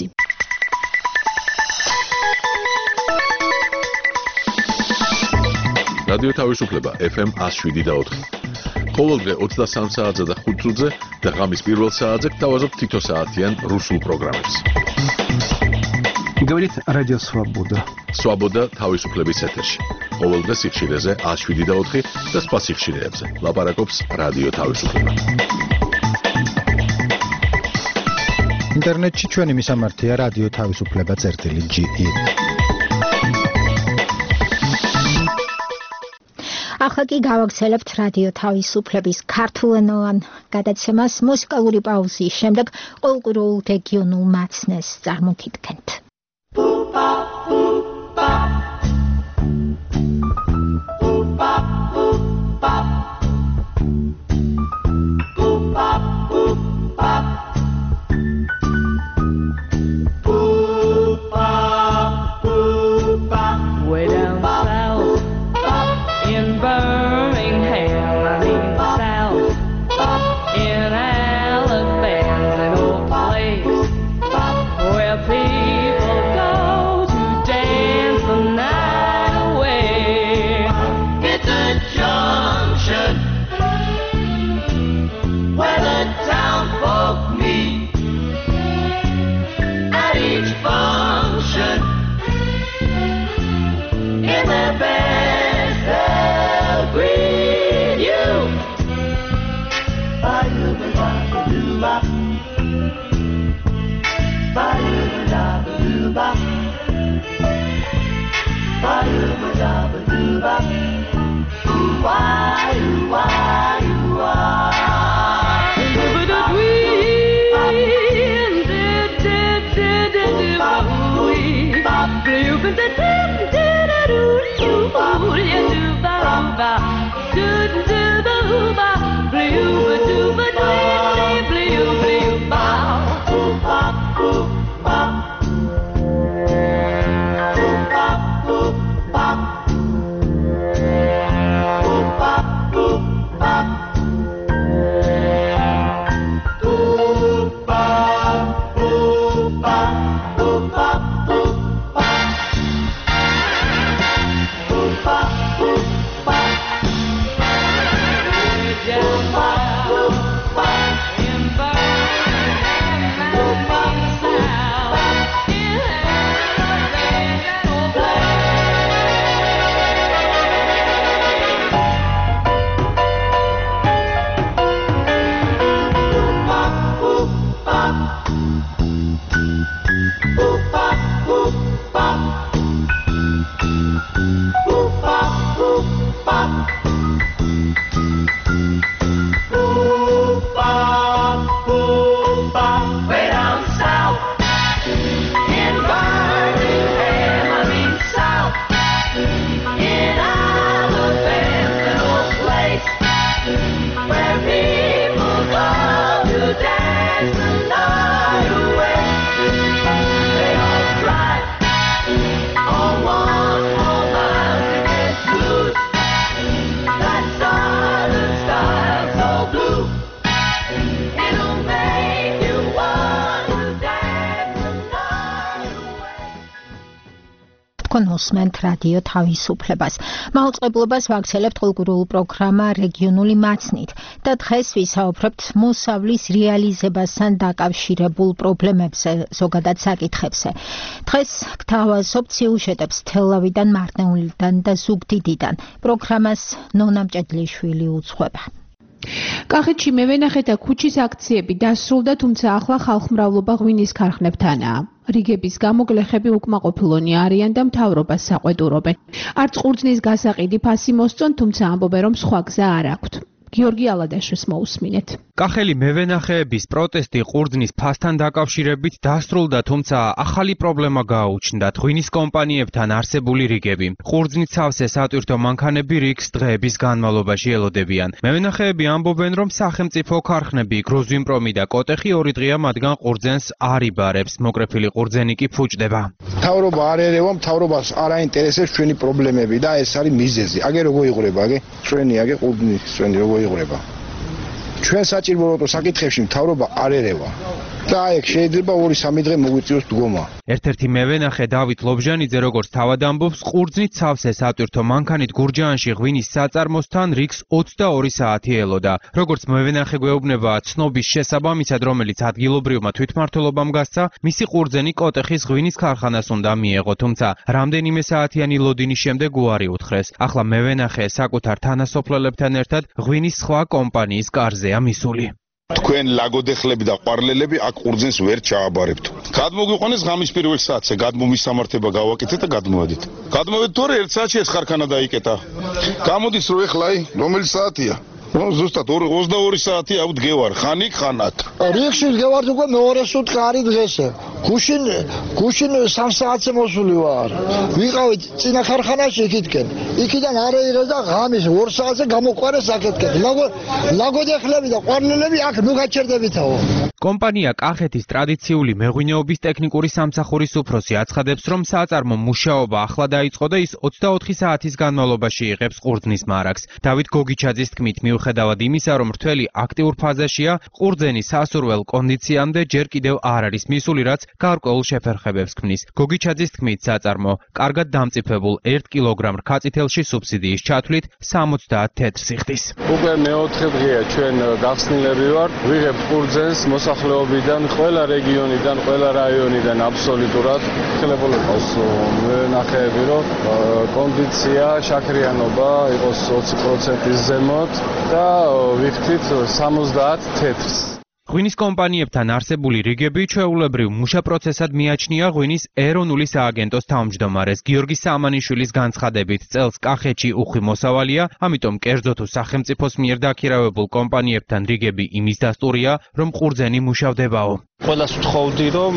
რადიო თავისუფლება FM 107.4. ყოველდღე 23 საათზე და 5 წუთზე და ღამის პირველ საათზე გთავაზობთ თითო საათიან რუსულ პროგრამებს. Говорит Радио Свобода. Свобода თავისუფლების ეთერში. ყოველდღე სიხშირეზე 107.4 და სხვა სიხშირეებზე. ლაპარაკობს რადიო თავისუფლება. ინტერნეტში ჩვენი მისამართია რადიო თავისუფლება.ge. ახლა კი გავაგრძელებთ რადიო თავისუფლების ქართულენოვან გადაცემას. მუსიკალური პაუზის შემდეგ ყოველკვირეულ რეგიონულ მაცნეს წარმოგიდგენთ. თქვენ უსმენთ რადიო თავისუფლებას. მაუწყებლობას ვაგრძელებთ ყოველკვირეულ პროგრამა რეგიონული მაცნით და დღეს ვისაუბრებთ მოსავლის რეალიზებასთან დაკავშირებულ პრობლემებზე, ზოგადად საკითხებზე. დღეს გთავაზობთ სიუჟეტებს თელავიდან, მარნეულიდან და ზუგდიდიდან. პროგრამას ნონა მჭედლიშვილი უძღვება. კახეთში მევენახე და ქუჩის აქციები დასრულდა, თუმცა ახლა ხალხმრავლობა ღვინის ქარხნებთანაა. რიგების გამო გლეხები უკმაყოფილონი არიან და მთავრობას საყვედურობენ. არც ყურძნის გასაყიდი ფასი მოსწონ, თუმცა ამბობენ, რომ სხვა გზა არ აქვთ. გიორგი ალადაშვილს მოусმინეთ. კახელი მევენახეების პროტესტი ყურძნის ფასთან დაკავშირებით დასრულდა, თუმცა ახალი პრობლემა გააუჩნდათ ღვინის კომპანიებთან არსებული რიგები. ყურძნის სავსე სატვირთო მანქანები რიგს დღეების განმავლობაში ელოდებიან. მევენახეები ამბობენ, რომ სახელმწიფო ქარხნები გროზვინპრომი და კოტეხი 2 დღეა მათგან ყურძენს არ იბარებს, მოკრეფილი ყურძენი კი ფუჭდება. მთავრობა არ ერევა, მთავრობას არ აინტერესებს ჩვენი პრობლემები და ეს არის მიზეზი. აგე როგორ იღურება, ჩვენი ყურძნის ჩვენი როგორ იღურება. ჩვენ საჭიროებო საკითხებში მთავრობა არ ერევა. და აი შეიძლება 2-3 დღე მოგვიწიოს დგომა. ერთ-ერთი მევენახე დავით ლობჟანიძე როგორც თავად ამბობს, ყურძნით სავსე სატვირთო მანქანით გურჯაანში ღვინის საწარმოსთან რიგს 22 საათი ელოდა. როგორც მევენახე გვეუბნება, ცნობის შესაბამისად, რომელიც ადგილობრივმა თვითმმართველობამ გასცა, მისი ყურძენი კოტეხის ღვინის ქარხანას უნდა მიეღო, თუმცა რამდენიმე საათიანი ლოდინის შემდეგ უარი უთხრეს. ახლა მევენახე საკუთარ თანასოფლელებთან ერთად ღვინის სხვა კომპანიის კარზეა მისული. თქვენ ლაგოდეხლები და ყვარლელები აქ ყურძენს ვერ ჩააბარებთ. გადმოგვიყვანეს ღამის პირველ საათზე, გადმომისამართება გავაკეთეთ და გადმოვედით. გადმოვედით თორე 1 საათში ეს ხარქანა დაიკეტა. გამოდის რომ ეხლა რომელი საათია? ზუსტად 22 საათი აუთ გევარ, ხანიკ ხანაკ. რიხში გევარ უკვე მეორე სუტყი არის დღესე. გუშინ 3 საათზე მოსული ვარ. ვიყავით წინა ხარხანაში იქითკენ. იქიდან არეირა და ღამის 2 საათზე გამოყვარეს აქეთკენ. ლაგოდეხლები და ყვარლელები აქ ნუ გაჩერდებითაო. კომპანია კახეთის ტრადიციული მეღვინეობის ტექნიკური სამსახურის უფროსი აცხადებს, რომ საწარმო მუშაობა ახლა დაიწყო და ის 24 საათის განმავლობაში იღებს ყურძნის მარაგს. დავით გოგიჩაძის თქმით, მიუხედავად იმისა, რომ რთველი აქტიურ ფაზაშია, ყურძენი სასურველ კონდიციამდე ჯერ კიდევ არ არის მისული, რაც გარკვეულ შეფერხებებს ქმნის. გოგიჩაძის თქმით, საწარმო კარგად დამწიფებულ 1 კილოგრამ რქაწითელში სუბსიდიის ჩათვლით 70 თეთრ სიხდის. უკვე მეოთხე დღეა ჩვენ გახსნილები ვართ, ვიღებთ ყურძენს მოსახლეობიდან, ყველა რეგიონიდან, ყველა რაიონიდან აბსოლუტურად ხელებული ყავს მევენახეები, რომ კონდიცია, შაქრიანობა იყოს 20%-ის ზემოთ და ვიხდით 70 თეთრს. ღვინის კომპანიებთან არსებული რიგები ჩვეულებრივ მუშა პროცესად მიაჩნია ღვინის ეროვნული სააგენტოს თავმჯდომარეს გიორგი სამანიშვილის განცხადებით, წელს კახეთში უხვი მოსავალია, ამიტომ კერძო თუ სახელმწიფოს მიერ დაქირავებულ კომპანიებთან რიგები იმის დასტურია, რომ ყურძენი მუშავდებაო. ყველას ვთხოვდი, რომ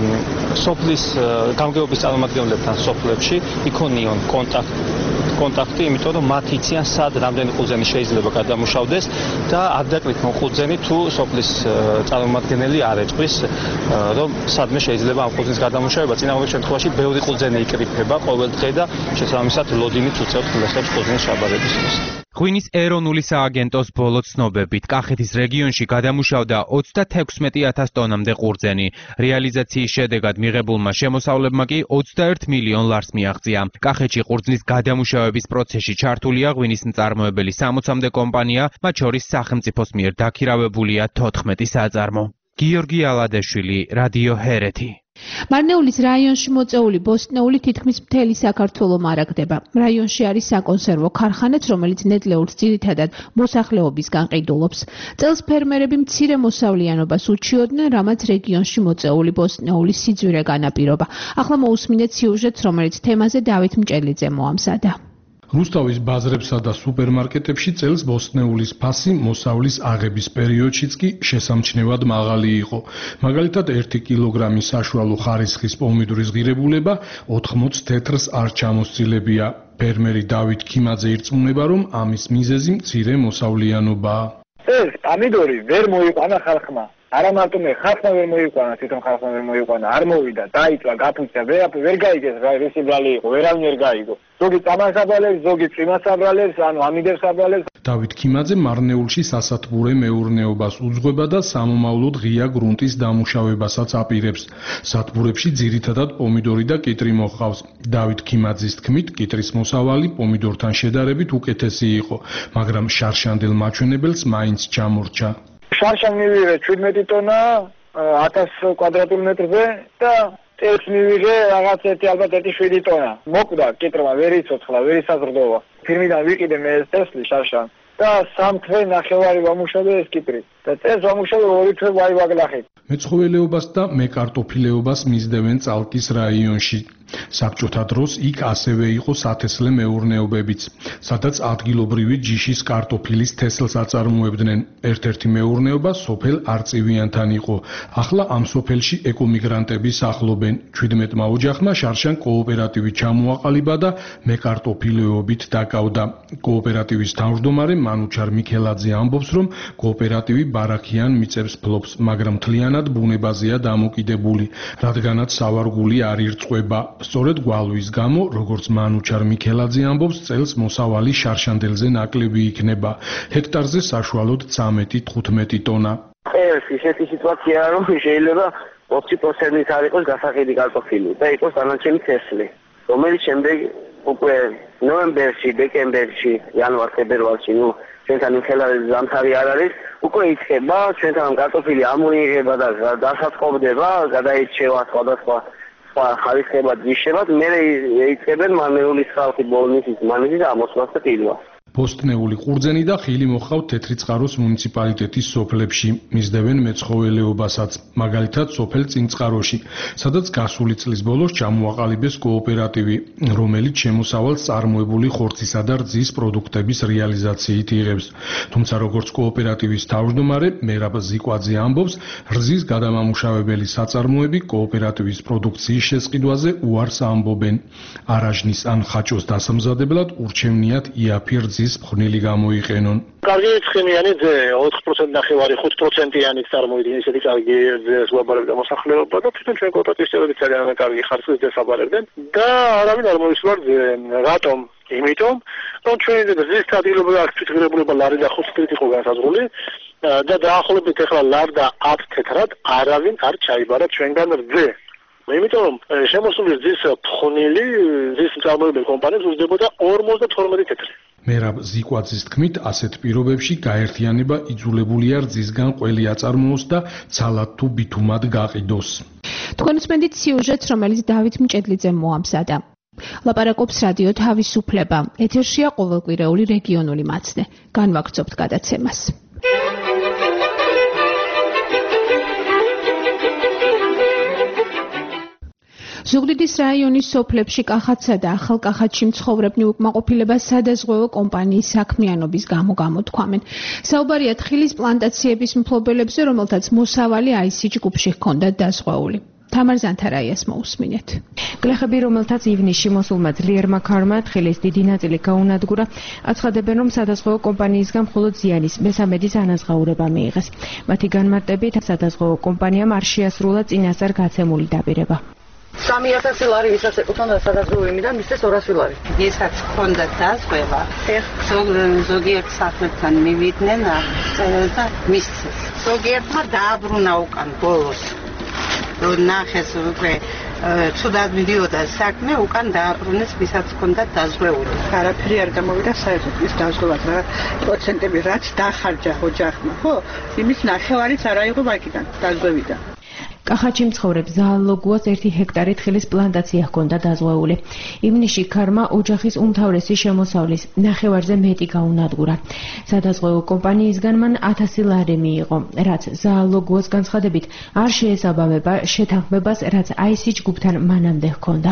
სოფლის გამგეობის წარმომადგენლებთან სოფლებში იქონიონ კონტაქტი, იმიტომ რომ მათ იციან სად რამდენი ყურძენი შეიძლება გადამუშავდეს და არ დაკრიფონ ყურძენი თუ სოფლის წარმომადგენელი არ ეჭვის, რომ სადმე შეიძლება ამ ყურძნის გადამუშავება. წინააღმდეგ შემთხვევაში ბევრი ყურძენი იკრიფება ყოველ დღე და შესაბამისად ლოდინით უწევთ გლეხებს ყურძნის ჩაბარებისთვის. ღვინის ეროვნული სააგენტოს ბოლო ცნობებით კახეთის რეგიონში გადამუშავდა 36,000 ტონამდე ყურძენი. რეალიზაციის შედეგად მიღებულმა შემოსავლებმა კი 21 მილიონ ლარს მიაღწია. კახეთში ყურძნის გადამუშავების პროცესში ჩართულია ღვინის მწარმოებელი 60-მდე კომპანია, მათ შორის სახელმწიფოს მიერ დაქირავებულია 14 საწარმო. გიორგი ალადაშვილი, რადიო ჰერეთი. მარნეულის რაიონში მოწეული ბოსტნეული თითქმის მთელი საქართველო მარაგდება. რაიონში არის საკონსერვო ქარხანაც, რომელიც ნედლეულს ძირითადად მოსახლეობისგან ყიდულობს. წელს ფერმერები მცირე მოსავლიანობას უჩიოდნენ, რამაც რეგიონში მოწეული ბოსტნეულის სიძვირე განაპირობა. ახლა მოусმინეთ სიუჟეტს, რომელიც თემაზე დავით მჭედლიძე მოამზადა. რუსთავის ბაზრებსა და სუპერმარკეტებში წელს ბოსტნეულის ფასი მოსავლის აღების პერიოდშიც კი შესამჩნევად მაღალი იყო. მაგალითად 1 კილოგრამი საშუალო ხარისხის პომიდორის ღირებულება 80 თეთრს არ ჩამოსცილებია. ფერმერი დავით ქიმაძე ირწმუნება, რომ ამის მიზეზი მცირე მოსავლიანობაა. ეს პომიდორი ვერ მოიყვანა ხალხმა. არა მარტო მე ხალხმა ვერ მოიყვანა, თვითონ ხალხმა ვერ მოიყვანა, არ მოვიდა, დაიწვა, გაფუძნა, ვერ გაიგეს რა ეს ბრალი იყო, ვერავინ ვერ გაიგო. ზოგი წამასაბრალებს, ზოგი წვიმასაბრალებს, ანუ ამიდებსაბრალებს. დავით ქიმაძე მარნეულში სასათბურე მეურნეობას უძღვება და სამომავლოდ ღია გრუნტის დამუშავებასაც აპირებს. სათბურებში ძირითადად პომიდორი და კიტრი მოჰყავს. დავით ქიმაძის თქმით, კიტრის მოსავალი პომიდორთან შედარებით უკეთესი იყო, მაგრამ შარშანდელ მაჩვენებელს მაინც ჩამორჩა. შარშან მივიღე 17 ტონა 1000 კვადრატულ მეტრზე და წელს მივიღე რაღაც ალბათ 7 ტონა. მოკვდა კიტრმა, ვერ იცოცხლა, ვერ ისაზრდოვა. ფირმიდან ვიყიდე მე ეს თესლი შარშან და 3 თვე ნახევარი ვამუშავე ეს კიტრი. და წელს ვამუშავე 2 თვე ვაივაგლახით. მეცხოველეობას და მეკარტოფილეობას მისდევენ წალკის რაიონში. საბჭოთა დროს იქ ასევე იყო სათესლე მეურნეობებიც, სადაც ადგილობრივი ჯიშის კარტოფილის თესლს აწარმოებდნენ. ერთ-ერთი მეურნეობა სოფელ არწივიანთან იყო. ახლა ამ სოფელში ეკომიგრანტები სახლობენ. 17-მა ოჯახმა შარშან კოოპერატივი ჩამოაყალიბა და მეკარტოფილეობით დაკავდა. კოოპერატივის თავმჯდომარე მანუჩარ მიქელაძე ამბობს, რომ კოოპერატივი ბარაქიან მიწებს ფლობს, მაგრამ მთლიანად ბუნებაზეა დამოკიდებული, რადგანაც სავარგული არ ირწყვება. სწორედ გვალვის გამო, როგორც მანუჩარ მიქელაძე ამბობს, წელს მოსავალი შარშანდელზე ნაკლები იქნება. ჰექტარზე საშუალოდ 13-15 ტონა. ეს ისეთი სიტუაციაა, რომ შეიძლება 20%-ით არ იყოს გასაყიდი კარტოფილი და იყოს დანარჩენი თესლი, რომელიც შემდეგ უკვე ნოემბერში, დეკემბერში, იანვარ-ფებრუარში, ჩვენთან მიხელაძე ზამთარი არ არის, უკვე იწყება, ჩვენთან კარტოფილი ამოიღება და დასაწყობდება, გადაირჩევა სხვადასხვა ხარისხებად, ჯიშებად, მერე იწყებენ მარნეულის ხალხი ბოლნისის მანიძის ამოსვლას და ტილვას. ბოსტნეული ყურძენი და ხილი მოჰყავთ თეთრიწყაროს მუნიციპალიტეტის სოფლებში, მისდევენ მეცხოველეობასაც, მაგალითად სოფელ წინწყაროში, სადაც გასული წლის ბოლოს ჩამოაყალიბეს კოოპერატივი, რომელიც შემოსავალს წარმოებული ხორცისა და რძის პროდუქტების რეალიზაციით იღებს. თუმცა როგორც კოოპერატივის თავმჯდომარე მერაბ ზიკვაძე ამბობს, რძის გადამამუშავებელი საწარმოები კოოპერატივის პროდუქციის შესყიდვაზე უარს ამბობენ. არაჟნის ან ხაჭოს დასამზადებლად ურჩევნიათ იაფი რძის მხნილი გამოიყენონ. კარგი ცხენიანი ძე 4% ნახევარი 5%-იანი წარმოიდგინე ისეთი კარგი ძეს ვაბარებდა მოსახლეობა და თვითონ ჩვენ კოოპერატივის წევრები ძალიან კარგი ხარისხის ძეს აბარებდნენ და არავინ არ მოისურვარ ძე რატომ? იმიტომ რომ ჩვენი რძის ადგილობა აქ თვითღირებულება ლარი და 5 წლით იყო განსაზღვრული და დაახლოებით ახლა ლარ და 10 თეთრად არავინ არ ჩაიბარა ჩვენგან რძე. იმიტომ რომ შემოსული რძის ფხვნილი რძის მწარმოებელი კომპანიებს უძლებოდა 52 თეთრი. მერაბ ზიკვაძის თქმით, ასეთ პირობებში გაერთიანება იძულებულია რძისგან ყველი აწარმოოს და ცალად თუ ბითუმად გაყიდოს. თქვენ უსმენთ სიუჟეტს, რომელიც დავით მჭედლიძემ მოამზადა. ლაპარაკობს რადიო თავისუფლება. ეთერშია ყოველკვირეული რეგიონული მაცდე. განვაგრძობთ გადაცემას. ზუგდიდის რაიონის სოფლებში კახათსა და ახალკახათში მცხოვრებნი უკმაყოფილებას სადაზღვევო კომპანიის საქმიანობის გამო გამოთქვამენ. საუბარია თხილის პლანტაციების მფლობელებზე, რომელთაც მოსავალი აისი ჯგუფში ჰქონდათ დაზღვეული. თამარ ზანთარაიას მოусმინეთ. გლეხები, რომელთაც ივნისში მოსულმა ძლიერმა ქარმა თხილის დიდი ნაწილი გაუნადგურა, აცხადებენ, რომ სადაზღვევო კომპანიისგან მხოლოდ ზიანის მესამედის ანაზღაურება მიიღეს. მათი განმარტებით, სადაზღვევო კომპანიამ არ შეასრულა წინასწარ გაცემული დაპირება. 3000 ლარი ვისაც ეკუთვნოდა სადაზღვევო იმიდან მისცეს 200 ლარი. ისაც ჰქონდა დაზღვევა, ზოგიერთ სახლებთან მივიდნენ და მისცეს. ზოგიერთმა დააბრუნა უკან ბოლოს. რომ ნახეს უკვე ცუდად მიდიოდა საქმე, უკან დააბრუნეს ვისაც ჰქონდა დაზღვეული. არაფერი არ გამოვიდა საერთოდ ის დაზღვევა რა პროცენტები რაც დახარჯა ოჯახმა, ხო? იმის ნახევარიც არ აიღო ბანკიდან დაზღვევიდან. კახათში მცხოვრებ ზაალოგუას 1 ჰექტარი თხილის პლანტაცია ჰქონდა დაზღვეული. ივნისში ქარმა ოჯახის უმთავრესი შემოსავლის ნახევარზე მეტი გაუნადგურა. სადაზღვევო კომპანიისგან მან 1000 ლარი მიიღო, რაც ზაალოგუას განცხადებით არ შეესაბამება შეთანხმებას, რაც აისი ჯგუფთან მანამდე ჰქონდა.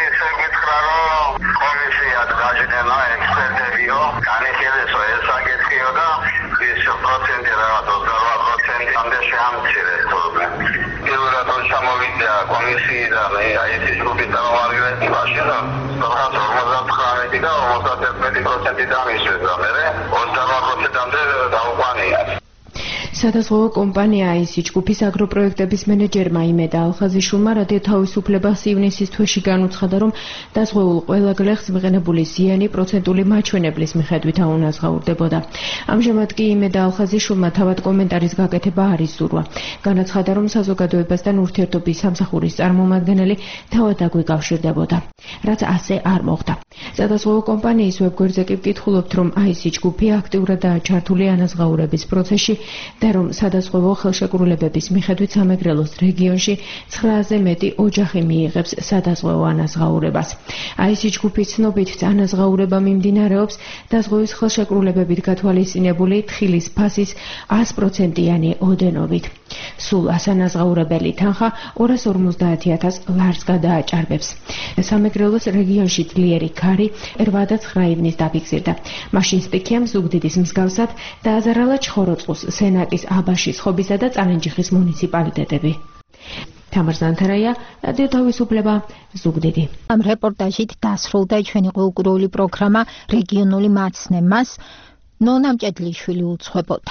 ჩამოვიდა კომისიიდან აისი ჯგუფის წარმომადგენლები მაშინ 59 და 51% დამისვეს და მე 28%-მდე დაუყანია. სადაზღვევო კომპანია IC ჯგუფის აგროპროექტების მენეჯერმა იმედა ალხაზიშვილმა რადიო თავისუფლებას ივნისის თვეში განუცხადა, რომ დაზღვეულ ყველა გლეხს მიღებული ზიანი პროცენტული მაჩვენებლის მიხედვით აუნაზღაურდებოდა. ამჟამად კი იმედა ალხაზიშვილმა თავად კომენტარის გაკეთება არ იზურვა. განაცხადა, რომ საზოგადოებასთან ურთიერთობის სამსახურის წარმომადგენელი თავად აგვიკავშირდებოდა, რაც ასე არ მოხდა. სადაზღვევო კომპანიის ვებგვერდზე კი ვკითხულობთ, რომ IC ჯგუფი აქტიურადაა ჩართული ანაზღაურების პროცესში და რომ სადაზღვევო ხელშეკრულებების მიხედვით სამეგრელოს რეგიონში 9-ზე მეტი ოჯახი მიიღებს სადაზღვევო ანაზღაურებას. IC ჯგუფის ცნობით ანაზღაურება მიმდინარეობს დაზღვევის ხელშეკრულებებით გათვალისწინებული თხილის ფასის 100%-იანი ოდენობით. სულ ასანაზღაურებელი თანხა 250,000 ლარს გადააჭარბებს. სამეგრელოს რეგიონში ძლიერი ქარი 8 და 9 ივნის დაფიქსირდა. მაშინ სტიქიამ ზუგდიდის მსგავსად დააზარალა ჩხოროწყუს, სენაკის, აბაშის, ხობისა და წალენჯიხის მუნიციპალიტეტები. თამარ ზანთარაია, რადიო თავისუფლება, ზუგდიდი. ამ რეპორტაჟით დასრულდა ჩვენი ყოველკვირეული პროგრამა რეგიონული მაცნემას. ნონა მჭედლიშვილი უძღვებოდა.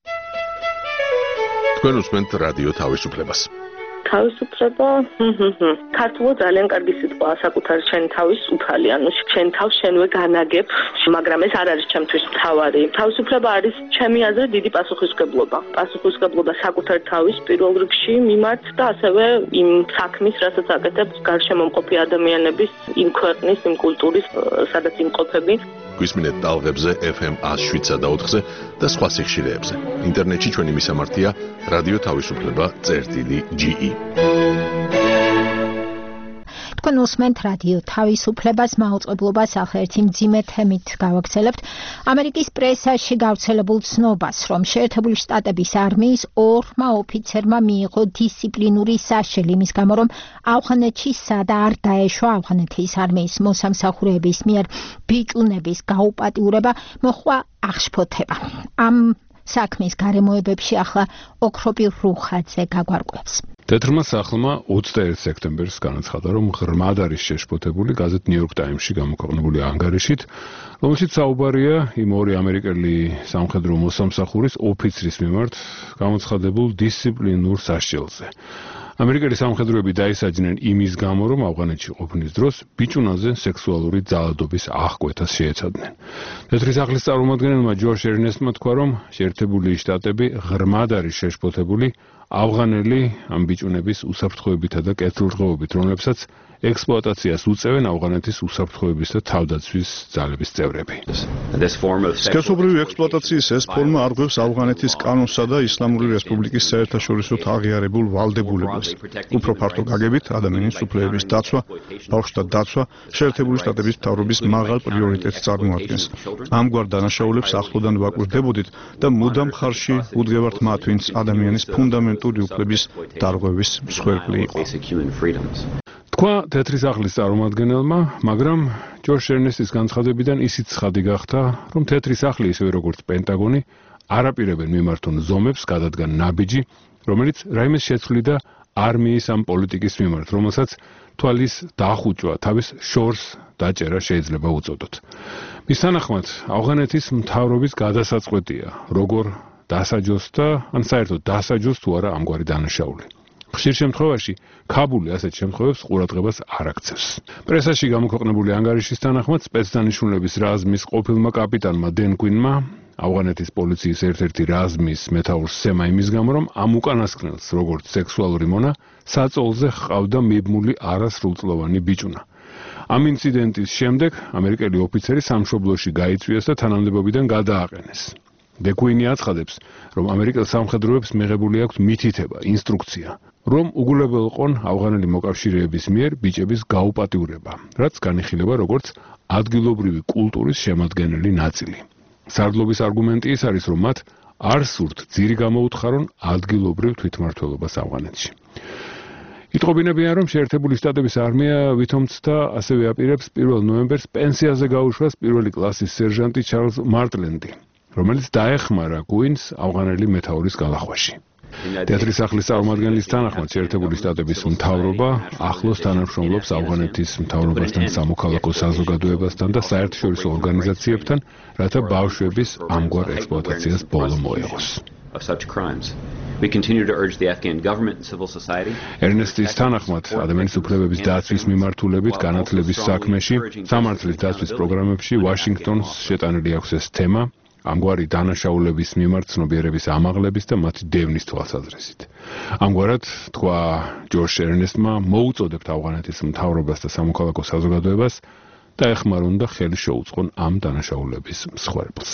თქვენ უსმენთ რადიო თავისუფლებას. თავისუფლება ქართულად ძალიან კარგი სიტყვაა, საკუთარი შენი თავის უფალი, ანუ შენ თავს შენვე განაგებ, მაგრამ ეს არ არის ჩემთვის მთავარი. თავისუფლება არის ჩემი აზრით დიდი პასუხისმგებლობა. პასუხისმგებლობა საკუთარი თავის პირველ რიგში მიმართ და ასევე იმ საქმის, რასაც აკეთებს გარშემო მყოფი ადამიანების, იმ ქვეყნის, იმ კულტურის, სადაც იმყოფები. გვისმინეთ ტალღებზე FM 107.4-ზე და სხვა სიხშირეებზე. ინტერნეტში ჩვენი მისამართია რადიო თავისუფლება.ge. თქვენ უსმენთ რადიო თავისუფლებას, მაუწყებლობას ახლა მძიმე თემით გავაგრძელებთ. ამერიკის პრესაში გავრცელებულ ცნობას, რომ შეერთებული შტატების არმიის 2 ოფიცერმა მიიღო დისციპლინური საშელი იმის გამო, რომ ავღანეთში სადა არ დაეშვა ავღანეთის არმიის მოსამსახურეების მიერ ბიჭუნების გაუპატიურება, მოხდა აღშფოთება. ამ საქმის გარემოებებში ახლა ოქროპი რუხაძე გაგვარკვევს. თეთრმა სახლმა 21 სექტემბერს განაცხადა, რომ ღრმად არის შეშფოთებული გაზეთ New York Times-ში გამოქვეყნებული ანგარიშით, რომელშიც საუბარია იმ 2 ამერიკელი სამხედრო მოსამსახურის ოფიცრის მიმართ გამოცხადებულ დისციპლინურ სასჯელზე. ამერიკელი სამხედროები დაისაჯნენ იმის გამო, რომ ავღანეთში ყოფნის დროს ბიჭუნაზე სექსუალური ძალადობის აღკვეთას შეეცადნენ. თეთრი სახლის წარმომადგენელმა ჯოშ ერნესტმა თქვა, რომ შეერთებული შტატები ღრმად არის შეშფოთებული ავღანელი ამ ბიჭუნების უსაფრთხოებითა და კეთილდღეობით, რომლებსაც ექსპლუატაციას უწევენ ავღანეთის უსაფრთხოების და თავდაცვის ძალების წევრები. სქესობრივი ექსპლუატაციის ეს ფორმა არღვევს ავღანეთის კანონსა და ისლამური რესპუბლიკის საერთაშორისოდ აღიარებულ ვალდებულებას. უფრო ფართო გაგებით ადამიანის უფლებების დაცვა, ბავშვთა დაცვა შეერთებული შტატების მთავრობის მაღალ პრიორიტეტს წარმოადგენს. ამგვარ დანაშაულებს ახლოდან ვაკვირდებოდით და მუდამ ხარში უდგევართ მათ, ვინც ადამიანის ფუნდამენტური უფლების დარღვევის მსხვერპლი იყო. თქვა თეთრი სახლის წარმომადგენელმა, მაგრამ ჯოშ ერნესტის განცხადებიდან ისიც ცხადი გახდა, რომ თეთრი სახლი ისევე როგორც პენტაგონი არაპირებენ მიმართონ ზომებს, გადადგან ნაბიჯი, რომელიც რაიმეს შეცვლიდა არმიის ამ პოლიტიკის მიმართ, რომელსაც თვალის დახუჭვა, თავის შორს დაჭერა შეიძლება უწოდოთ. მის თანახმად, ავღანეთის მთავრობის გადასაწყვეტია, როგორ დასაჯოს და ან საერთოდ დასაჯოს თუ არა ამგვარი დანაშაული. ხშირ შემთხვევაში ქაბული ასეთ შემთხვევებს ყურადღებას არ აქცევს. პრესაში გამოქვეყნებული ანგარიშის თანახმად სპეცდანიშნულების რაზმის ყოფილმა კაპიტანმა დენ კვინმა ავღანეთის პოლიციის ერთ-ერთი რაზმის მეთაურს სცემა იმის გამო, რომ ამ უკანასკნელს, როგორც სექსუალური მონა, საწოლზე ჰყავდა მიბმული არასრულწლოვანი ბიჭუნა. ამ ინციდენტის შემდეგ ამერიკელი ოფიცერი სამშობლოში გაიწვიეს და თანამდებობიდან გადააყენეს. დეკვინი აცხადებს, რომ ამერიკელ სამხედროებს მიღებული აქვს მითითება, ინსტრუქცია, რომ უგულებელყონ ავღანელი მოკავშირეების მიერ ბიჭების გაუპატიურება, რაც განიხილება როგორც ადგილობრივი კულტურის შემადგენელი ნაწილი. სარდლობის არგუმენტი ის არის, რომ მათ არ სურთ ძირი გამოუთხარონ ადგილობრივ თვითმმართველობას ავღანეთში. იტყობინებიან, რომ შეერთებული შტატების არმია ვითომცდა ასევე აპირებს 1 ნოემბერს პენსიაზე გაუშვას პირველი კლასის სერჟანტი ჩარლზ მარტლენდი, რომელიც დაეხმარა კვინს ავღანელი მეთაურის გალახვაში. თეთრი სახლის წარმომადგენლის თანახმად შეერთებული შტატების მთავრობა ახლოს თანამშრომლობს ავღანეთის მთავრობასთან, სამოქალაქო საზოგადოებასთან და საერთაშორისო ორგანიზაციებთან, რათა ბავშვების ამგვარ ექსპლუატაციას ბოლო მოეღოს. of such crimes. We continue to urge the Afghan government and civil society. ერნესტის თანახმად, ადამიანის უფლებების დაცვის მიმართულებით განათლების საქმეში, სამართლის დაცვის პროგრამებში ვაშინგტონს შეტანილი აქვს ეს თემა, ამგვარი დანაშაულების მიმართ ცნობიერების ამაღლების და მათი დევნის თვალსაზრისით. ამგვარად, თქვა ჯორჯ ერნესტმა, მოუწოდებთ ავღანეთის მთავრობას და სამოქალაქო საზოგადოებას და ეხმარონ და ხელი შეუწყონ ამ დანაშაულების მსხვერპლს.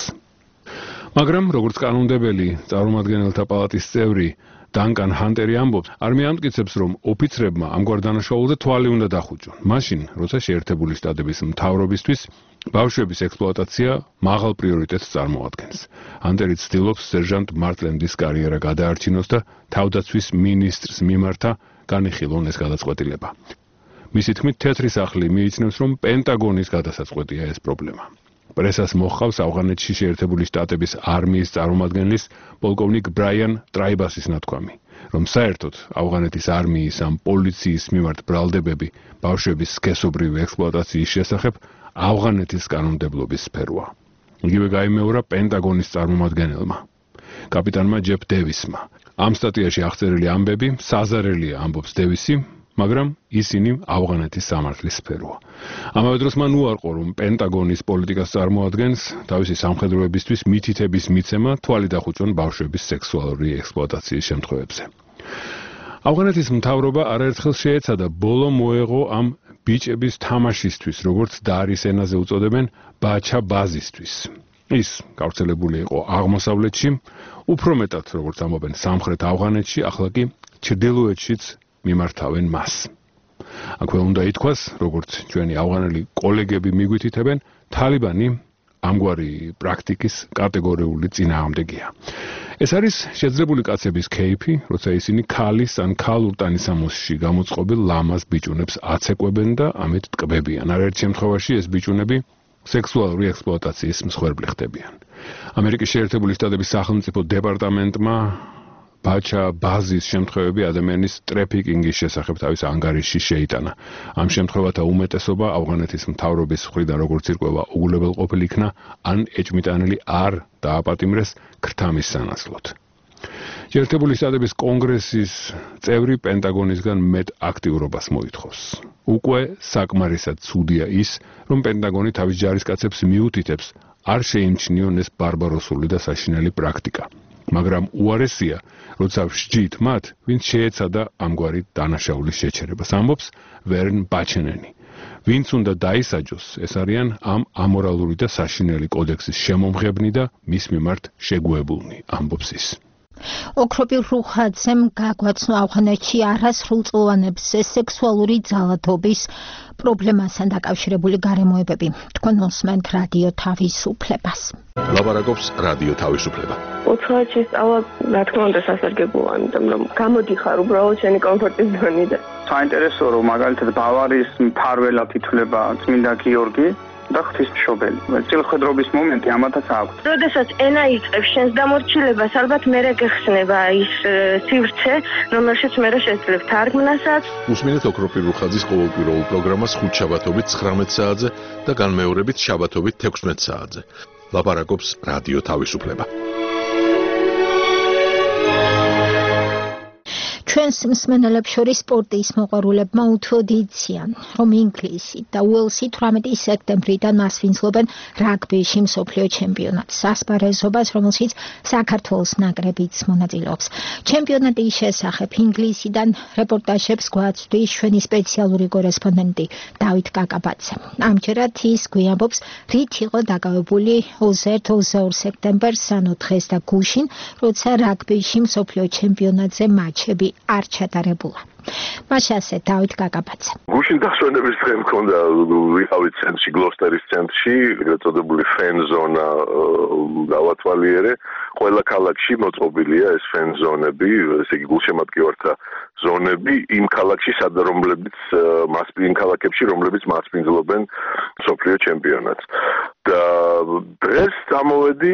მაგრამ როგორც კანონმდებელი წარმომადგენელთა პალატის წევრი დანკან ჰანტერი ამბობს, არ მიამტკიცებს, რომ ოფიცრებმა ამგვარ დანაშაულზე თვალი უნდა დახუჭონ. მაშინ, როცა შეერთებული შტატების მთავრობისთვის ბავშვების ექსპლუატაცია მაღალ პრიორიტეტს წარმოადგენს. ჰანტერი ცდილობს სერჟანტ მარტლენდის კარიერა გადაარჩინოს და თავდაცვის მინისტრს მიმართა განიხილონ ეს გადაწყვეტილება. მისი თქმით, თეთრი სახლი მიიჩნევს, რომ პენტაგონის გადასაწყვეტია ეს პრობლემა. პრესას მოჰყავს ავღანეთში შეერთებული შტატების არმიის წარმომადგენლის პოლკოვნიკ ბრაიან ტრაიბასის ნათქვამი, რომ საერთოდ ავღანეთის არმიის ამ პოლიციის მიმართ ბრალდებები ბავშვების სქესობრივი ექსპლუატაციის შესახებ ავღანეთის კანონმდებლობის სფეროა. იგივე გაიმეორა პენტაგონის წარმომადგენელმა, კაპიტანმა ჯეფ დევისმა. ამ სტატიაში აღწერილი ამბები საზარელია, ამბობს დევისი, მაგრამ ისინი ავღანეთის სამართლის სფეროა. ამავე დროს მან უარყო, რომ პენტაგონის პოლიტიკას წარმოადგენს თავისი სამხედროებისთვის მითითების მიცემა თვალი დახუჭონ ბავშვების სექსუალური ექსპლუატაციის შემთხვევებზე. ავღანეთის მთავრობა არაერთხელ შეეცადა ბოლო მოეღო ამ ბიჭების თამაშისთვის, როგორც დარის ენაზე უწოდებენ, ბაჩა ბაზისთვის. ის გავრცელებული იყო აღმოსავლეთში, უფრო მეტად, როგორც ამბობენ, სამხრეთ ავღანეთში, ახლა კი ჩრდილოეთშიც მიმართავენ მას. აქვე უნდა ითქვას, როგორც ჩვენი ავღანელი კოლეგები მიგვითითებენ, თალიბანი ამგვარი პრაქტიკის კატეგორიული წინააღმდეგია. ეს არის შეძლებული კაცების кейფი, როცა ისინი ქალის ან ქალურ ტანისამოსში გამოწყობილ ლამაზ ბიჭუნებს აცეკვებენ და ამით ტკბებიან. არაერთ შემთხვევაში ეს ბიჭუნები სექსუალური ექსპლუატაციის მსხვერპლი ხდებიან. ამერიკის შეერთებული შტატების სახელმწიფო დეპარტამენტმა ბაჩა ბაზის შემთხვევები ადამიანის ტრეფიკინგის შესახებ თავის ანგარიშში შეიტანა. ამ შემთხვევათა უმეტესობა ავღანეთის მთავრობის მხრიდან როგორც ირკვევა უგულებელყოფილ იქნა, ან ეჭმიტანილი არ დააპატიმრეს ქრთამის სანაცვლოდ. შეერთებული შტატების კონგრესის წევრი პენტაგონისგან მეტ აქტიურობას მოითხოვს. უკვე საკმარისად ცუდია ის, რომ პენტაგონი თავის ჯარისკაცებს მიუთითებს, არ შეიმჩნიონ ეს ბარბაროსული და საშინელი პრაქტიკა. მაგრამ უარესია, როცა ვსჯით მათ, ვინც შეეცადა ამგვარი დანაშაულის შეჩერებას, ამბობს ვერნ ბაჩენენი. ვინც უნდა დაისაჯოს, ეს არიან ამ ამორალური და საშინელი კოდექსის შემომღებნი და მის მიმართ შეგუებულნი, ამბობს ის. ოქროპილ რუხაძემ გაგვაცნო ავღანეთში არასრულწლოვანებს სექსუალური ძალადობის პრობლემასთან დაკავშირებული გარემოებები. თქვენ მოსმენთ რადიო თავისუფლებას. ლაპარაკობს რადიო თავისუფლება. უცხოეთში სწავლა, რა თქმა უნდა, სასარგებლოა, იმიტომ რომ გამოდიხარ უბრალოდ შენი კომფორტის ზონიდან. საინტერესოა, რომ მაგალითად ბავარიის მფარველად ითვლება წმინდა გიორგი და ღვთისმშობელი. წილხედრობის მომენტი ამათაც აქვს. როდესაც ენა იწყებს შენს დამორჩილებას, ალბათ მერე გეხსნება ის სივრცე, რომელშიც მერე შეძლებ თარგმნასაც. უსმინეთ ოქროპილ რუხაძის ყოველკვირეულ პროგრამას ხუთშაბათობით 19 საათზე და განმეორებით შაბათობით 16 საათზე. ლაპარაკობს რადიო თავისუფლება. ჩვენს მსმენელებს შორის სპორტის მოყვარულებმა უთოდ იციან, რომ ინგლისი და უელსი 18 სექტემბრიდან მასვინძლობენ რაგბიში მსოფლიო ჩემპიონატს, ასპარეზობას, რომელშიც საქართველოს ნაკრებიც მონაწილეობს. ჩემპიონატის შესახებ ინგლისიდან რეპორტაჟებს გვაწვდის ჩვენი სპეციალური კორესპონდენტი დავით კაკაბაძე. ამჯერად ის გვიამბობს, რით იყო დაკავებული 22 სექტემბერს სანო დღეს და გუშინ, როცა რაგბიში მსოფლიო ჩემპიონატზე მატჩები არ ჩატარებულა. მაშასე დავით კაკაბაძე. გუშინ დასვენების დღე მქონდა, ვიყავით ცენტრში, გლოსტერის ცენტრში, ეგრეთწოდებული ფენ ზონა გავათვალიერე. ყველა ქალაქში მოწყობილია ეს ფენ ზონები, ესე იგი გულშემატკივართა ზონები იმ ქალაქში, რომლებიც იმ ქალაქებში, რომლებიც მასპინძლობენ მსოფლიო ჩემპიონატს. და დღეს წამოვედი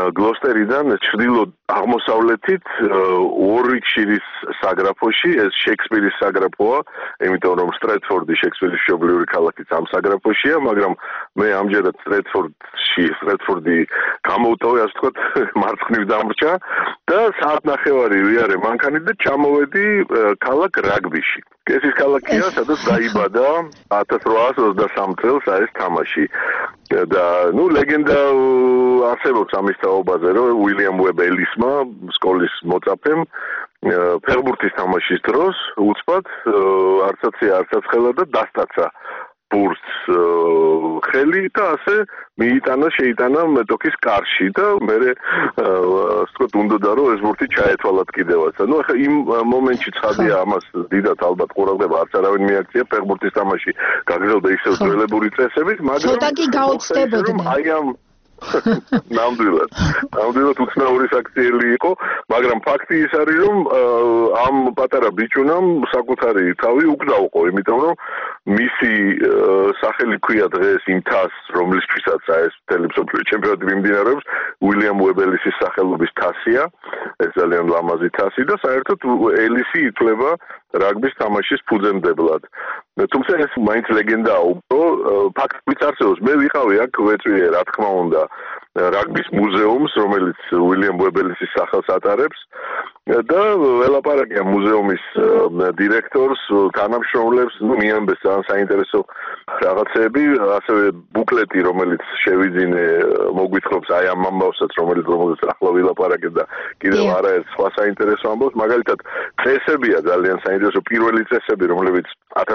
გლოსტერიდან ჩრდილო აღმოსავლეთით ორვიქშირის საგრაფოში, ეს შექსპირის საგრაფოა, იმიტომ რომ სტრეტფორდი შექსპირის მშობლიური ქალაქიც ამ საგრაფოშია, მაგრამ მე ამჯერად სტრეტფორდი გამოვტოვე, ასე ვთქვათ, მარცხნივ დამრჩა და საათნახევარი ვიარე მანქანით და ჩამოვედი ქალაქ რაგბიში. ეს ის ქალაქია, სადაც დაიბადა 1823 წელს ეს თამაში. და ლეგენდა არსებობს ამის თაობაზე, რომ უილიამ ვებ ელისმა, სკოლის მოწაფემ, ფეხბურთის თამაშის დროს უცბად არცაც ხელა და დასტაცა ბურთს ხელი და ასე შეიტანა მეტოქის კარში და მე ვთქვათ უნდოდა რომ ეს ბურთი ჩაეთვალათ კიდევაც. ახლა იმ მომენტში ცხადია ამას დიდად ალბათ ყურადღება არც არავინ მიაქცია ფეხბურთის თამაში გაგრძელდა ისევ ძველებური წესებით, მაგრამ ცოტა კი გაუცდებოდნენ. აი ამ ნამდვილად უცნაური საქციელი იყო, მაგრამ ფაქტი ის არის, რომ ამ პატარა ბიჭუნამ საკუთარი თავი უკდავყო, იმიტომ რომ მისი სახელი ქვია დღეს იმ თასს, რომლისთვისაც ეს მთელი მსოფლიო ჩემპიონატი მიმდინარეობს, უილიამ ვებ ელისის სახელობის თასია, ეს ძალიან ლამაზი თასი და საერთოდ ელისი ითვლება რაგბის თამაშის ფუძემდებლად. თუმცა ეს მაინც ლეგენდაა, ფაქტიც არსებობს. მე ვიყავი აქ ვეწვიე, რა თქმა უნდა, რაგბის მუზეუმს, რომელიც უილიამ ვებ ელისის სახელს ატარებს და ველაპარაკია მუზეუმის დირექტორს, თანამშრომლებს, მიამბეს ძალიან საინტერესო რაღაცები, ასევე ბუკლეტი, რომელიც შევიძინე, მოგვითხრობს აი ამ ამბავსაც, რომელზეც ახლა ვილაპარაკეთ და კიდევ არაერთ სხვა საინტერესო ამბავს, მაგალითად, წესებია ძალიან საინტერესო, პირველი წესები, რომლებიც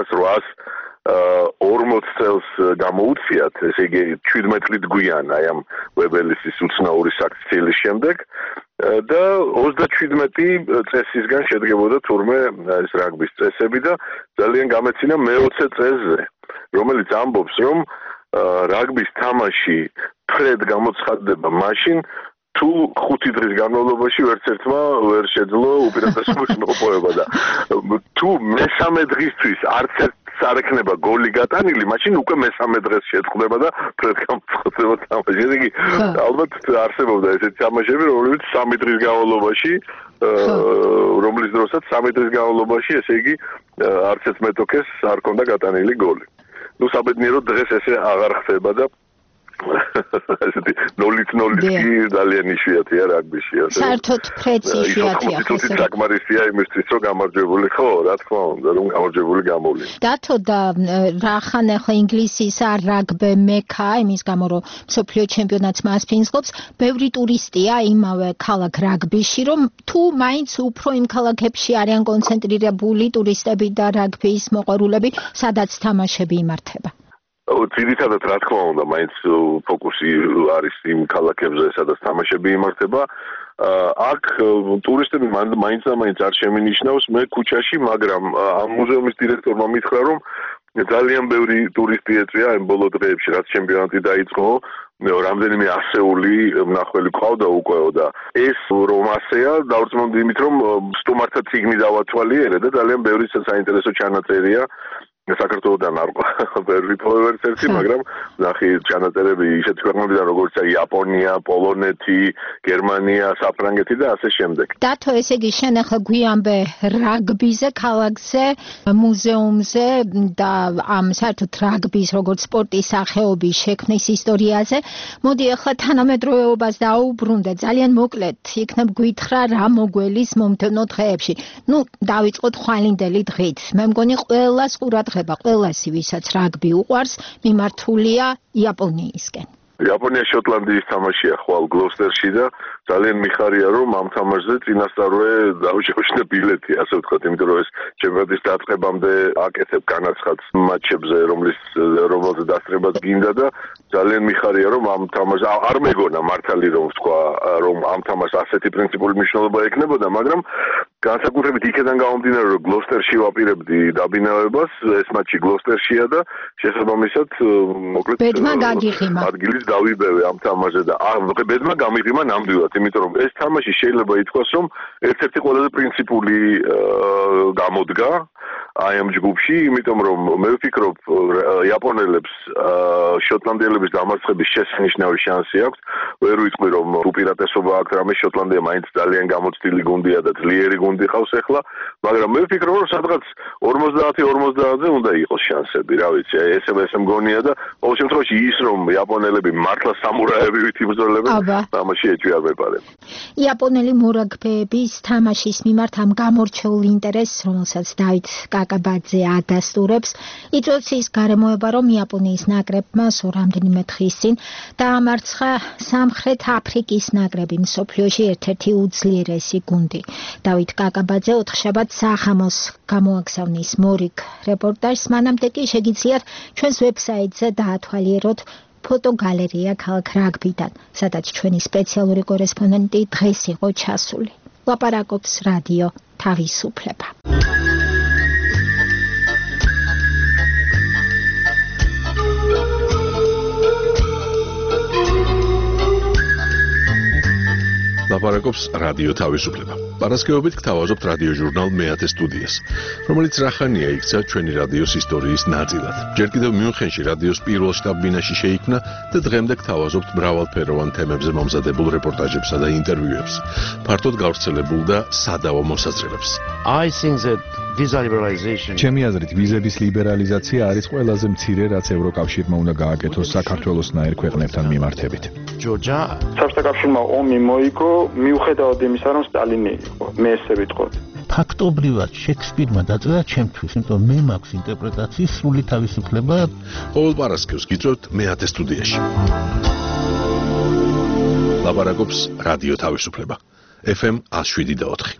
1840 წელს გამოუციათ, ესე იგი 17 წლით გვიან აი ამ ვებ ელისის უცნაური საქციელის შემდეგ და 37 წესისგან შედგებოდა თურმე ეს რაგბის წესები და ძალიან გამეცინა მე-20 წესზე, რომელიც ამბობს, რომ რაგბის თამაში ფრედ გამოცხადდება მაშინ, თუ 5 დღის განმავლობაში ვერც ერთმა ვერ შეძლო უპირატესობის მოპოვება და თუ მესამე დღისთვის არც ერთს არ ექნება გოლი გატანილი, მაშინ უკვე მესამე დღეს შეწყდება და ფრედ გამოცხადდება თამაში. ესე იგი, ალბათ არსებობდა ესეთი თამაშები, რომლებიც 3 დღის განმავლობაში, რომლის დროსაც 3 დღის განმავლობაში, ესე იგი, არც ერთ მეტოქეს არ ჰქონდა გატანილი გოლი. საბედნიეროდ დღეს ესე აღარ ხდება და ესეთი 0-0 კი ძალიან იშვიათია რაგბიში, ასე. საერთოდ ფრედს იშვიათია ხო? ეს საკმარისია იმისთვის, რომ გამარჯვებული ხო, რა თქმა უნდა, რომ გამარჯვებული გამოვლინო. დათო და რახან ახლა ინგლისის რაგბი მექა, იმის გამო რომ მსოფლიო ჩემპიონატს მასპინძლობს, ბევრი ტურისტია იმავე ქალაქ რაგბიში, რომ თუ მაინც უფრო იმ ქალაქებში არიან კონცენტრირებული ტურისტები და რაგბის მოყვარულები, სადაც თამაშები იმართება. ძირითადად რა თქმა უნდა, მაინც ფოკუსი არის იმ ქალაქებზე, სადაც თამაშები იმართება. აქ ტურისტები მაინც არ შემინიშნავს, მე ქუჩაში, მაგრამ ამ მუზეუმის დირექტორმა მითხრა, რომ ძალიან ბევრი ტურისტი ეწვია ამ ბოლო დღეებში, რაც ჩემპიონატი დაიწყო, რამდენიმე ასეული მნახველი ყავდა უკვე და ეს რომ ასეა, დავრწმუნდი იმით, რომ სტუმართა წიგნი დავათვალიერე და ძალიან ბევრი საინტერესო ჩანაწერია. საქართველოდან არ ვერ ვერც ერთი, მაგრამ ნახე ჩანაწერები ისეთი ქვეყნებიდან, როგორიცაა იაპონია, პოლონეთი, გერმანია, საფრანგეთი და ასე შემდეგ. დათო, ესე იგი, შენ ახლა გვიამბე რაგბიზე, ქალაქზე, მუზეუმზე და ამ საერთოდ რაგბის როგორც სპორტის სახეობის შექმნის ისტორიაზე. მოდი ახლა თანამედროვეობას დაუბრუნდე, ძალიან მოკლედ, იქნებ გითხრა რა მოგველის მომდევნო დღეებში. დავიწყოთ ხვალინდელი დღით. მე მგონი ყველას ყურადღება ყველასი, ვისაც რაგბი უყვარს, მიმართულია იაპონიისკენ. იაპონია შოტლანდიის თამაშია ხვალ გლოსტერში და ძალიან მიხარია, რომ ამ თამაშზე წინასწარვე დაუშევშნე ბილეთი, ასე ვთქვათ, იმიტომ რომ ეს ჩემპიონატის დაწყებამდე აკეთებ განაცხადს მატჩებზე, რომელზე დასწრებაც გინდა და ძალიან მიხარია, რომ ამ თამაშს არ მეგონა მართალი რომ ვთქვა, რომ ამ თამაშს ასეთი პრინციპული მნიშვნელობა ექნებოდა, მაგრამ განსაკუთრებით იქიდან გამომდინარე, რომ გლოსტერში ვაპირებდი დაბინავებას, ეს მატჩი გლოსტერშია და შესაბამისად, მოკლედ ადგილის დავიბევე ამ თამაშზე და ბედმა გამიღიმა ნამდვილად, იმიტომ რომ ეს თამაში შეიძლება ითქვას, რომ ერთ-ერთი ყველაზე პრინციპული გამოდგა აი ამ ჯგუფში, იმიტომ რომ მე ვფიქრობ იაპონელებს შოტლანდიელების დამარცხების შესანიშნავი შანსი აქვს. ვერ ვიტყვი რომ უპირატესობა აქვს რამე შოტლანდია მაინც ძალიან გამოცდილი გუნდია და ძლიერი გუნდი ყავს ახლა, მაგრამ მე ვფიქრობ რომ სადღაც 50-50-ზე უნდა იყოს შანსები, რა ვიცი, ესე მგონია და ყოველ შემთხვევაში ის რომ იაპონელები მართლა სამურაებივით იბრძოლებენ, ამაში ეჭვი არ მეპარება. იაპონელი მორაგბეების თამაშის მიმართ ამ გამორჩეულ ინტერესს, რომელსაც დავით კაკაბაძე ადასტურებს, იწვევს ის გარემოება, რომ იაპონიის ნაკრებმა რამდენიმე დღის წინ დაამარცხა სამხრეთ აფრიკის ნაკრები, მსოფლიოში ერთ-ერთი უძლიერესი გუნდი. დავით კაკაბაძე ოთხშაბათს საღამოს გამოაგზავნის მორიგ რეპორტაჟს, მანამდე კი შეგიძლიათ ჩვენს ვებსაიტზე დაათვალიეროთ ფოტოგალერეა ქალაქ რაგბიდან, სადაც ჩვენი სპეციალური კორესპონდენტი დღეს იყო ჩასული. ლაპარაკობს რადიო თავისუფლება. ლაპარაკობს რადიო თავისუფლება. პარასკევობით გთავაზობთ რადიო ჟურნალ მეათე სტუდიას, რომელიც რახანია იქცა ჩვენი რადიოს ისტორიის ნაწილად. ჯერ კიდევ მიუნხენში რადიოს პირველ შტაბ-ბინაში შეიქმნა და დღემდე გთავაზობთ მრავალფეროვან თემებზე მომზადებულ რეპორტაჟებსა და ინტერვიუებს. ფართოდ გავრცელებულ და სადავო მოსაზრებებს. ჩემი აზრით, ვიზების ლიბერალიზაცია არის ყველაზე მცირე, რაც ევროკავშირმა უნდა გააკეთოს საქართველოსნაირ ქვეყნებთან მიმართებით. საბჭოთა კავშირმა ომი მოიგო, მიუხედავად იმისა, რომ სტალინი იყო. მე ესე ვიტყოდი. ფაქტობრივად შექსპირმა დაწერა ჩემთვის, იმიტომ მე მაქვს ინტერპრეტაციის სრული თავისუფლება. ყოველ პარასკევს გიწევთ მეათე სტუდიაში. ლაპარაკობს რადიო თავისუფლება. FM 107.4.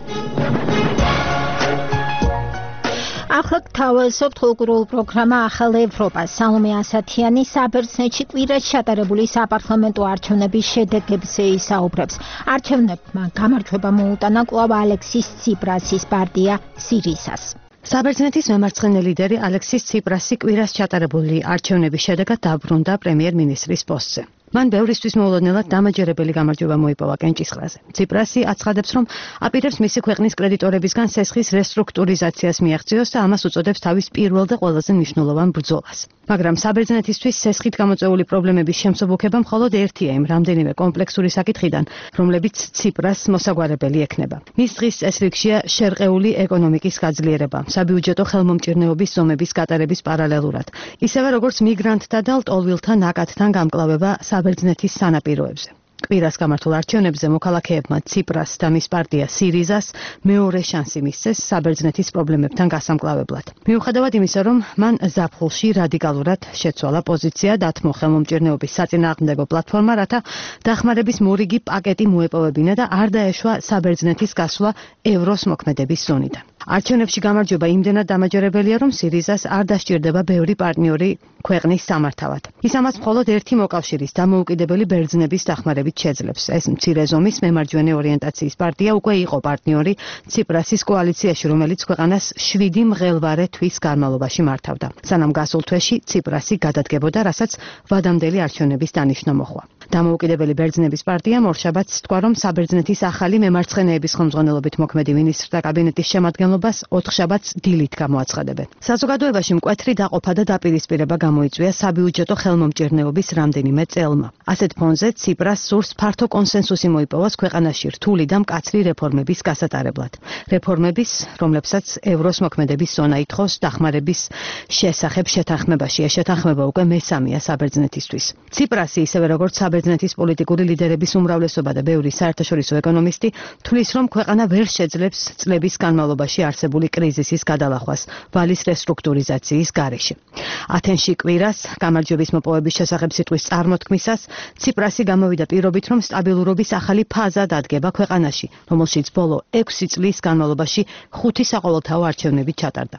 ახლა გთავაზობთ კულტურულ პროგრამა ახალ ევროპა. სალომე ასათიანი საბერძნეთში კვირას ჩატარებული საპარლამენტო არჩევნების შედეგებზე ისაუბრებს. არჩევნებმა გამარჯვება მოუტანა კვლავ ალექსის ციპრასის პარტია სირიზას. საბერძნეთის მემარცხენე ლიდერი ალექსის ციპრასი კვირას ჩატარებული არჩევნების შედეგად დაბრუნდა პრემიერ-მინისტრის პოსტზე. მან ბევრისთვის მოულოდნელად დამაჯერებელი გამარჯვება მოიპოვა კენჭისყრაზე. ციპრასი აცხადებს, რომ აპირებს მისი ქვეყნის კრედიტორებისგან სესხის რესტრუქტურიზაციას მიაღწიოს და ამას უწოდებს თავის პირველ და ყველაზე მნიშვნელოვან ბრძოლას. მაგრამ საბერძნეთისთვის სესხით გამოწვეული პრობლემების შემსუბუქება მხოლოდ ერთია იმ რამდენიმე კომპლექსური საკითხიდან, რომლებიც ციპრას მოსაგვარებელი ექნება. მის დღის წესრიგშია შერყეული ეკონომიკის გაძლიერება, საბიუჯეტო ხელმომჭირნეობის ზომების გატარების პარალელურად, ისევე როგორც მიგრანტთა და ლტოლვილთა ნაკადთან გამკლავება საბერძნეთის სანაპიროებზე. კვირას გამართულ არჩევნებზე მოქალაქეებმა ციპრას და მის პარტია სირიზას მეორე შანსი მისცეს საბერძნეთის პრობლემებთან გასამკლავებლად. მიუხედავად იმისა, რომ მან ზაფხულში რადიკალურად შეცვალა პოზიცია დათმო ხელმომჭირნეობის საწინააღმდეგო პლატფორმა, რათა დახმარების მორიგი პაკეტი მოეპოვებინა და არ დაეშვა საბერძნეთის გასვლა ევროს მოქმედების ზონიდან. არჩევნებში გამარჯვება იმდენად დამაჯერებელია, რომ სირიზას არ დასჭირდება ბევრი პარტნიორი ქვეყნის სამართავად. ის ამას მხოლოდ ერთი მოკავშირის დამოუკიდებელი ბერძნების დახმარებით შეძლებს. ეს მცირე ზომის მემარჯვენე ორიენტაციის პარტია უკვე იყო პარტნიორი ციპრასის კოალიციაში, რომელიც ქვეყანას 7 მღელვარე თვის განმავლობაში მართავდა. სანამ გასულ თვეში ციპრასი გადადგებოდა, რასაც ვადამდელი არჩევნების დანიშვნა მოჰყვა. დამოუკიდებელი ბერძნების პარტიამ ორშაბათს თქვა, რომ საბერძნეთის ახალი მემარცხენეების ხელმძღვანელობით მოქმედი მინისტრთა კაბინეტის შემადგენლობას ოთხშაბათს დილით გამოაცხადებენ. საზოგადოებაში მკვეთრი დაყოფა და დაპირისპირება გამოიწვია საბიუჯეტო ხელმომჭირნეობის რამდენიმე წელმა. ასეთ ფონზე ციპრას სურს ფართო კონსენსუსი მოიპოვოს ქვეყანაში რთული და მკაცრი რეფორმების გასატარებლად. რეფორმების, რომლებსაც ევროს მოქმედების ზონა ითხოვს, დახმარების შესახებ შეთანხმებაში. ეს შეთანხმება უკვე მესამეა საბერძნეთისთვის. ციპრასი, ისევე როგორც საბერძნეთის პოლიტიკური ლიდერების უმრავლესობა და ბევრი საერთაშორისო ეკონომისტი თვლის, რომ ქვეყანა ვერ შეძლებს წლების განმავლობაში არსებული კრიზისის გადალახვას ვალის რესტრუქტურიზაციის გარეშე. ათენში კვირას გამარჯვების მოპოვების შესახებ სიტყვის წარმოთქმისას ციპრასი გამოვიდა პირობით, რომ სტაბილურობის ახალი ფაზა დადგება ქვეყანაში, რომელშიც ბოლო 6 წლის განმავლობაში 5 საყოველთაო არჩევნები ჩატარდა.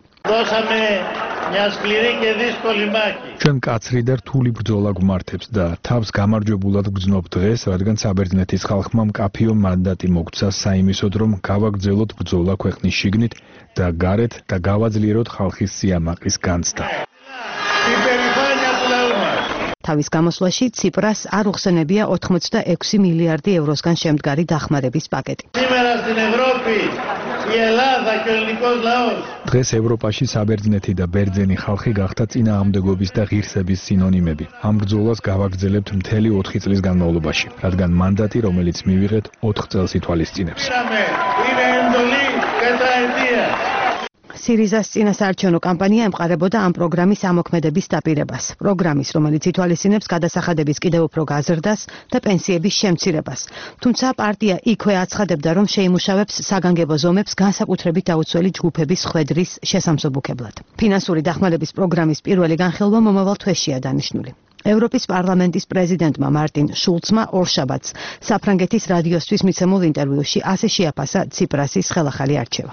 ჩვენ მკაცრი და რთული ბრძოლა გვმართებს და თავს გამარჯვებულად გრძნობ დღეს, რადგან საბერძნეთის ხალხმა მკაფიო მანდატი მოგცა საიმისოდ, რომ გავაგრძელოთ ბრძოლა ქვეყნის შიგნით და გარეთ და გავაძლიეროთ ხალხის სიამაყის განცდა. თავის გამოსვლაში ციპრას არ უხსენებია 86 მილიარდი ევროსგან შემდგარი დახმარების პაკეტი. დღეს ევროპაში საბერძნეთი და ბერძენი ხალხი გახდა წინააღმდეგობის და ღირსების სინონიმები. ამ ბრძოლას გავაგრძელებთ მთელი 4 წლის განმავლობაში, რადგან მანდატი, რომელიც მივიღეთ, 4 წელს ითვალისწინებს. სირიზას წინასაარჩევნო კამპანია ემყარებოდა ამ პროგრამის ამოქმედების დაპირებას. პროგრამის, რომელიც ითვალისწინებს გადასახადების კიდევ უფრო გაზრდას და პენსიების შემცირებას. თუმცა პარტია იქვე აცხადებდა, რომ შეიმუშავებს საგანგებო ზომებს განსაკუთრებით დაუცველი ჯგუფების ხვედრის შესამსუბუქებლად. ფინანსური დახმარების პროგრამის პირველი განხილვა მომავალ თვეშია დანიშნული. ევროპის პარლამენტის პრეზიდენტმა მარტინ შულცმა ორშაბათს საფრანგეთის რადიოსთვის მიცემულ ინტერვიუში ასე შეაფასა ციპრასის ხელახალი არჩევა.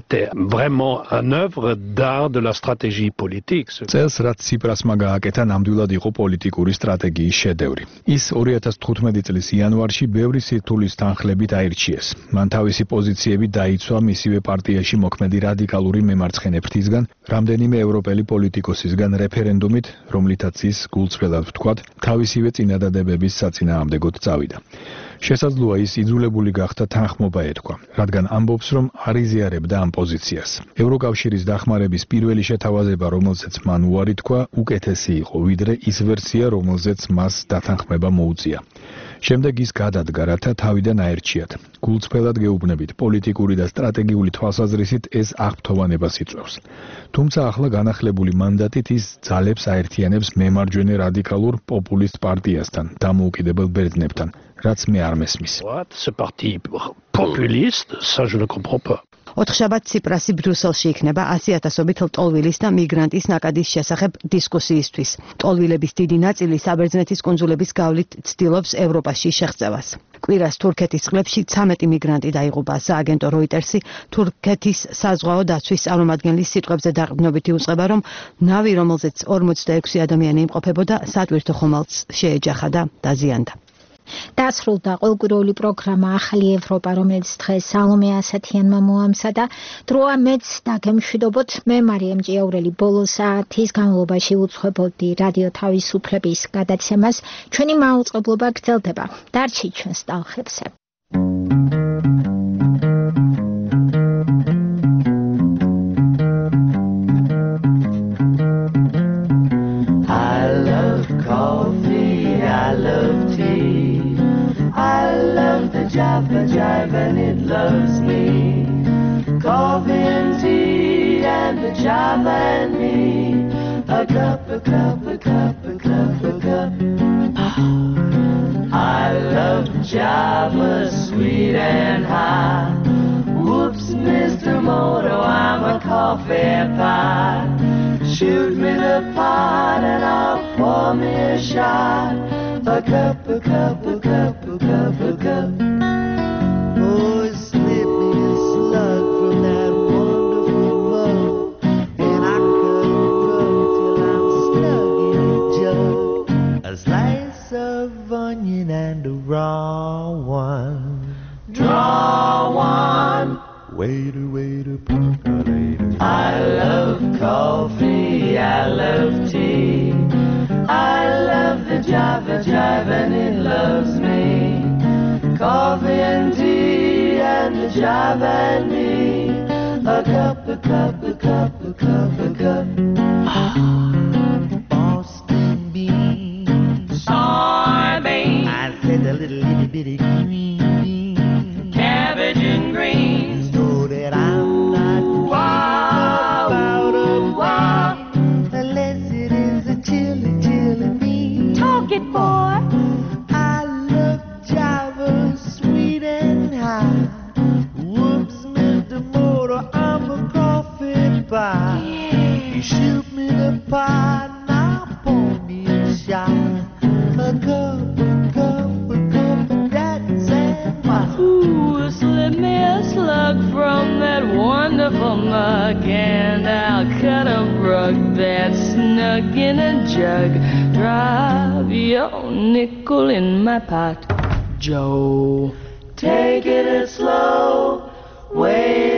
წელს რაც ციპრასმა გააკეთა, ნამდვილად იყო პოლიტიკური სტრატეგიის შედევრი. ის 2015 წლის იანვარში ბევრი სირთულის თანხლებით აირჩიეს. მან თავისი პოზიციები დაიცვა მისივე პარტიაში მოქმედი რადიკალური მემარცხენე ფრთისგან, რამდენიმე ევროპელი პოლიტიკოსისგან რეფერენდუმით, რომლითაც ის გულწრფელად ვთქვათ, თავისივე წინადადებების საწინააღმდეგოდ წავიდა. შესაძლოა ის იძულებული გახდა თანხმობა ეთქვა, რადგან ამბობს, რომ არ იზიარებდა ამ პოზიციას. ევროკავშირის დახმარების პირველი შეთავაზება, რომელზეც მან უარი თქვა, უკეთესი იყო, ვიდრე ის ვერსია, რომელზეც მას დათანხმება მოუწია. შემდეგ ის გადადგა, რათა თავიდან აერჩიათ. გულწრფელად გეუბნებით, პოლიტიკური და სტრატეგიული თვალსაზრისით ეს აღფრთოვანებას იწვევს. თუმცა ახლა განახლებული მანდატით ის ძალებს აერთიანებს მემარჯვენე რადიკალურ პოპულისტ პარტიასთან, დამოუკიდებელ ბერძნებთან, რაც მე არ მესმის. ოთხშაბათ ციპრასი ბრიუსელში იქნება 100,000-ობით ლტოლვილის და მიგრანტის ნაკადის შესახებ დისკუსიისთვის. ლტოლვილების დიდი ნაწილი საბერძნეთის კუნძულების გავლით ცდილობს ევროპაში შეღწევას. კვირას თურქეთის წყლებში 13 მიგრანტი დაიღუპა. სააგენტო როიტერსი თურქეთის საზღვაო დაცვის წარმომადგენლის სიტყვებზე დაყრდნობით იუწყება, რომ ნავი, რომელზეც 46 ადამიანი იმყოფებოდა, სატვირთო ხომალდს შეეჯახა და დაზიანდა. დასრულდა ყოველკვირეული პროგრამა ახალი ევროპა, რომელიც დღეს სალომე ასათიანმა მოამზადა. დროა მეც დაგემშვიდობოთ. მე მარიამ ჭიაურელი ბოლო საათის განმავლობაში უძღვებოდი რადიო თავისუფლების გადაცემას. ჩვენი მაუწყებლობა გრძელდება. დარჩით ჩვენს ტალღებზე. Jive and it loves me. Coffee and tea and the jive and me. A cup, a cup, a cup, a cup, a cup. I love Java, sweet and high. Whoops, Mr. Moto, I'm a coffee pot. Shoot me the pot and I'll pour me a shot. A cup, a cup, a cup, a cup, a cup. Oh, slip me a slug from that wonderful mug, and I cut and rub till I'm snug in a jug. A slice of onion and a raw one. Draw one. Waiter, waiter, percolator. I love coffee, I love tea. I love the Java jive and it loves me. Coffee and tea and the jive and me. A cup, a cup, a cup, a cup, a cup. Boston beans. Soybeans. I said a little itty bitty green beans. Cabbage and greens. So that I'm not about a wine. Unless it is a chili, chili bean. Talk it, boy. I love Java, sweet and high. Whoops, Mr. Motor, I'm a coffee pot. Yeah. You shoot me the pot, now pour me a shot. A cup, a cup, a cup of that's and what? Ooh, slip me a slug from that wonderful mug, and I'll cut a rug that's snug in a jug. Drop your nickel in my pot, Joe. Take it slow, wait.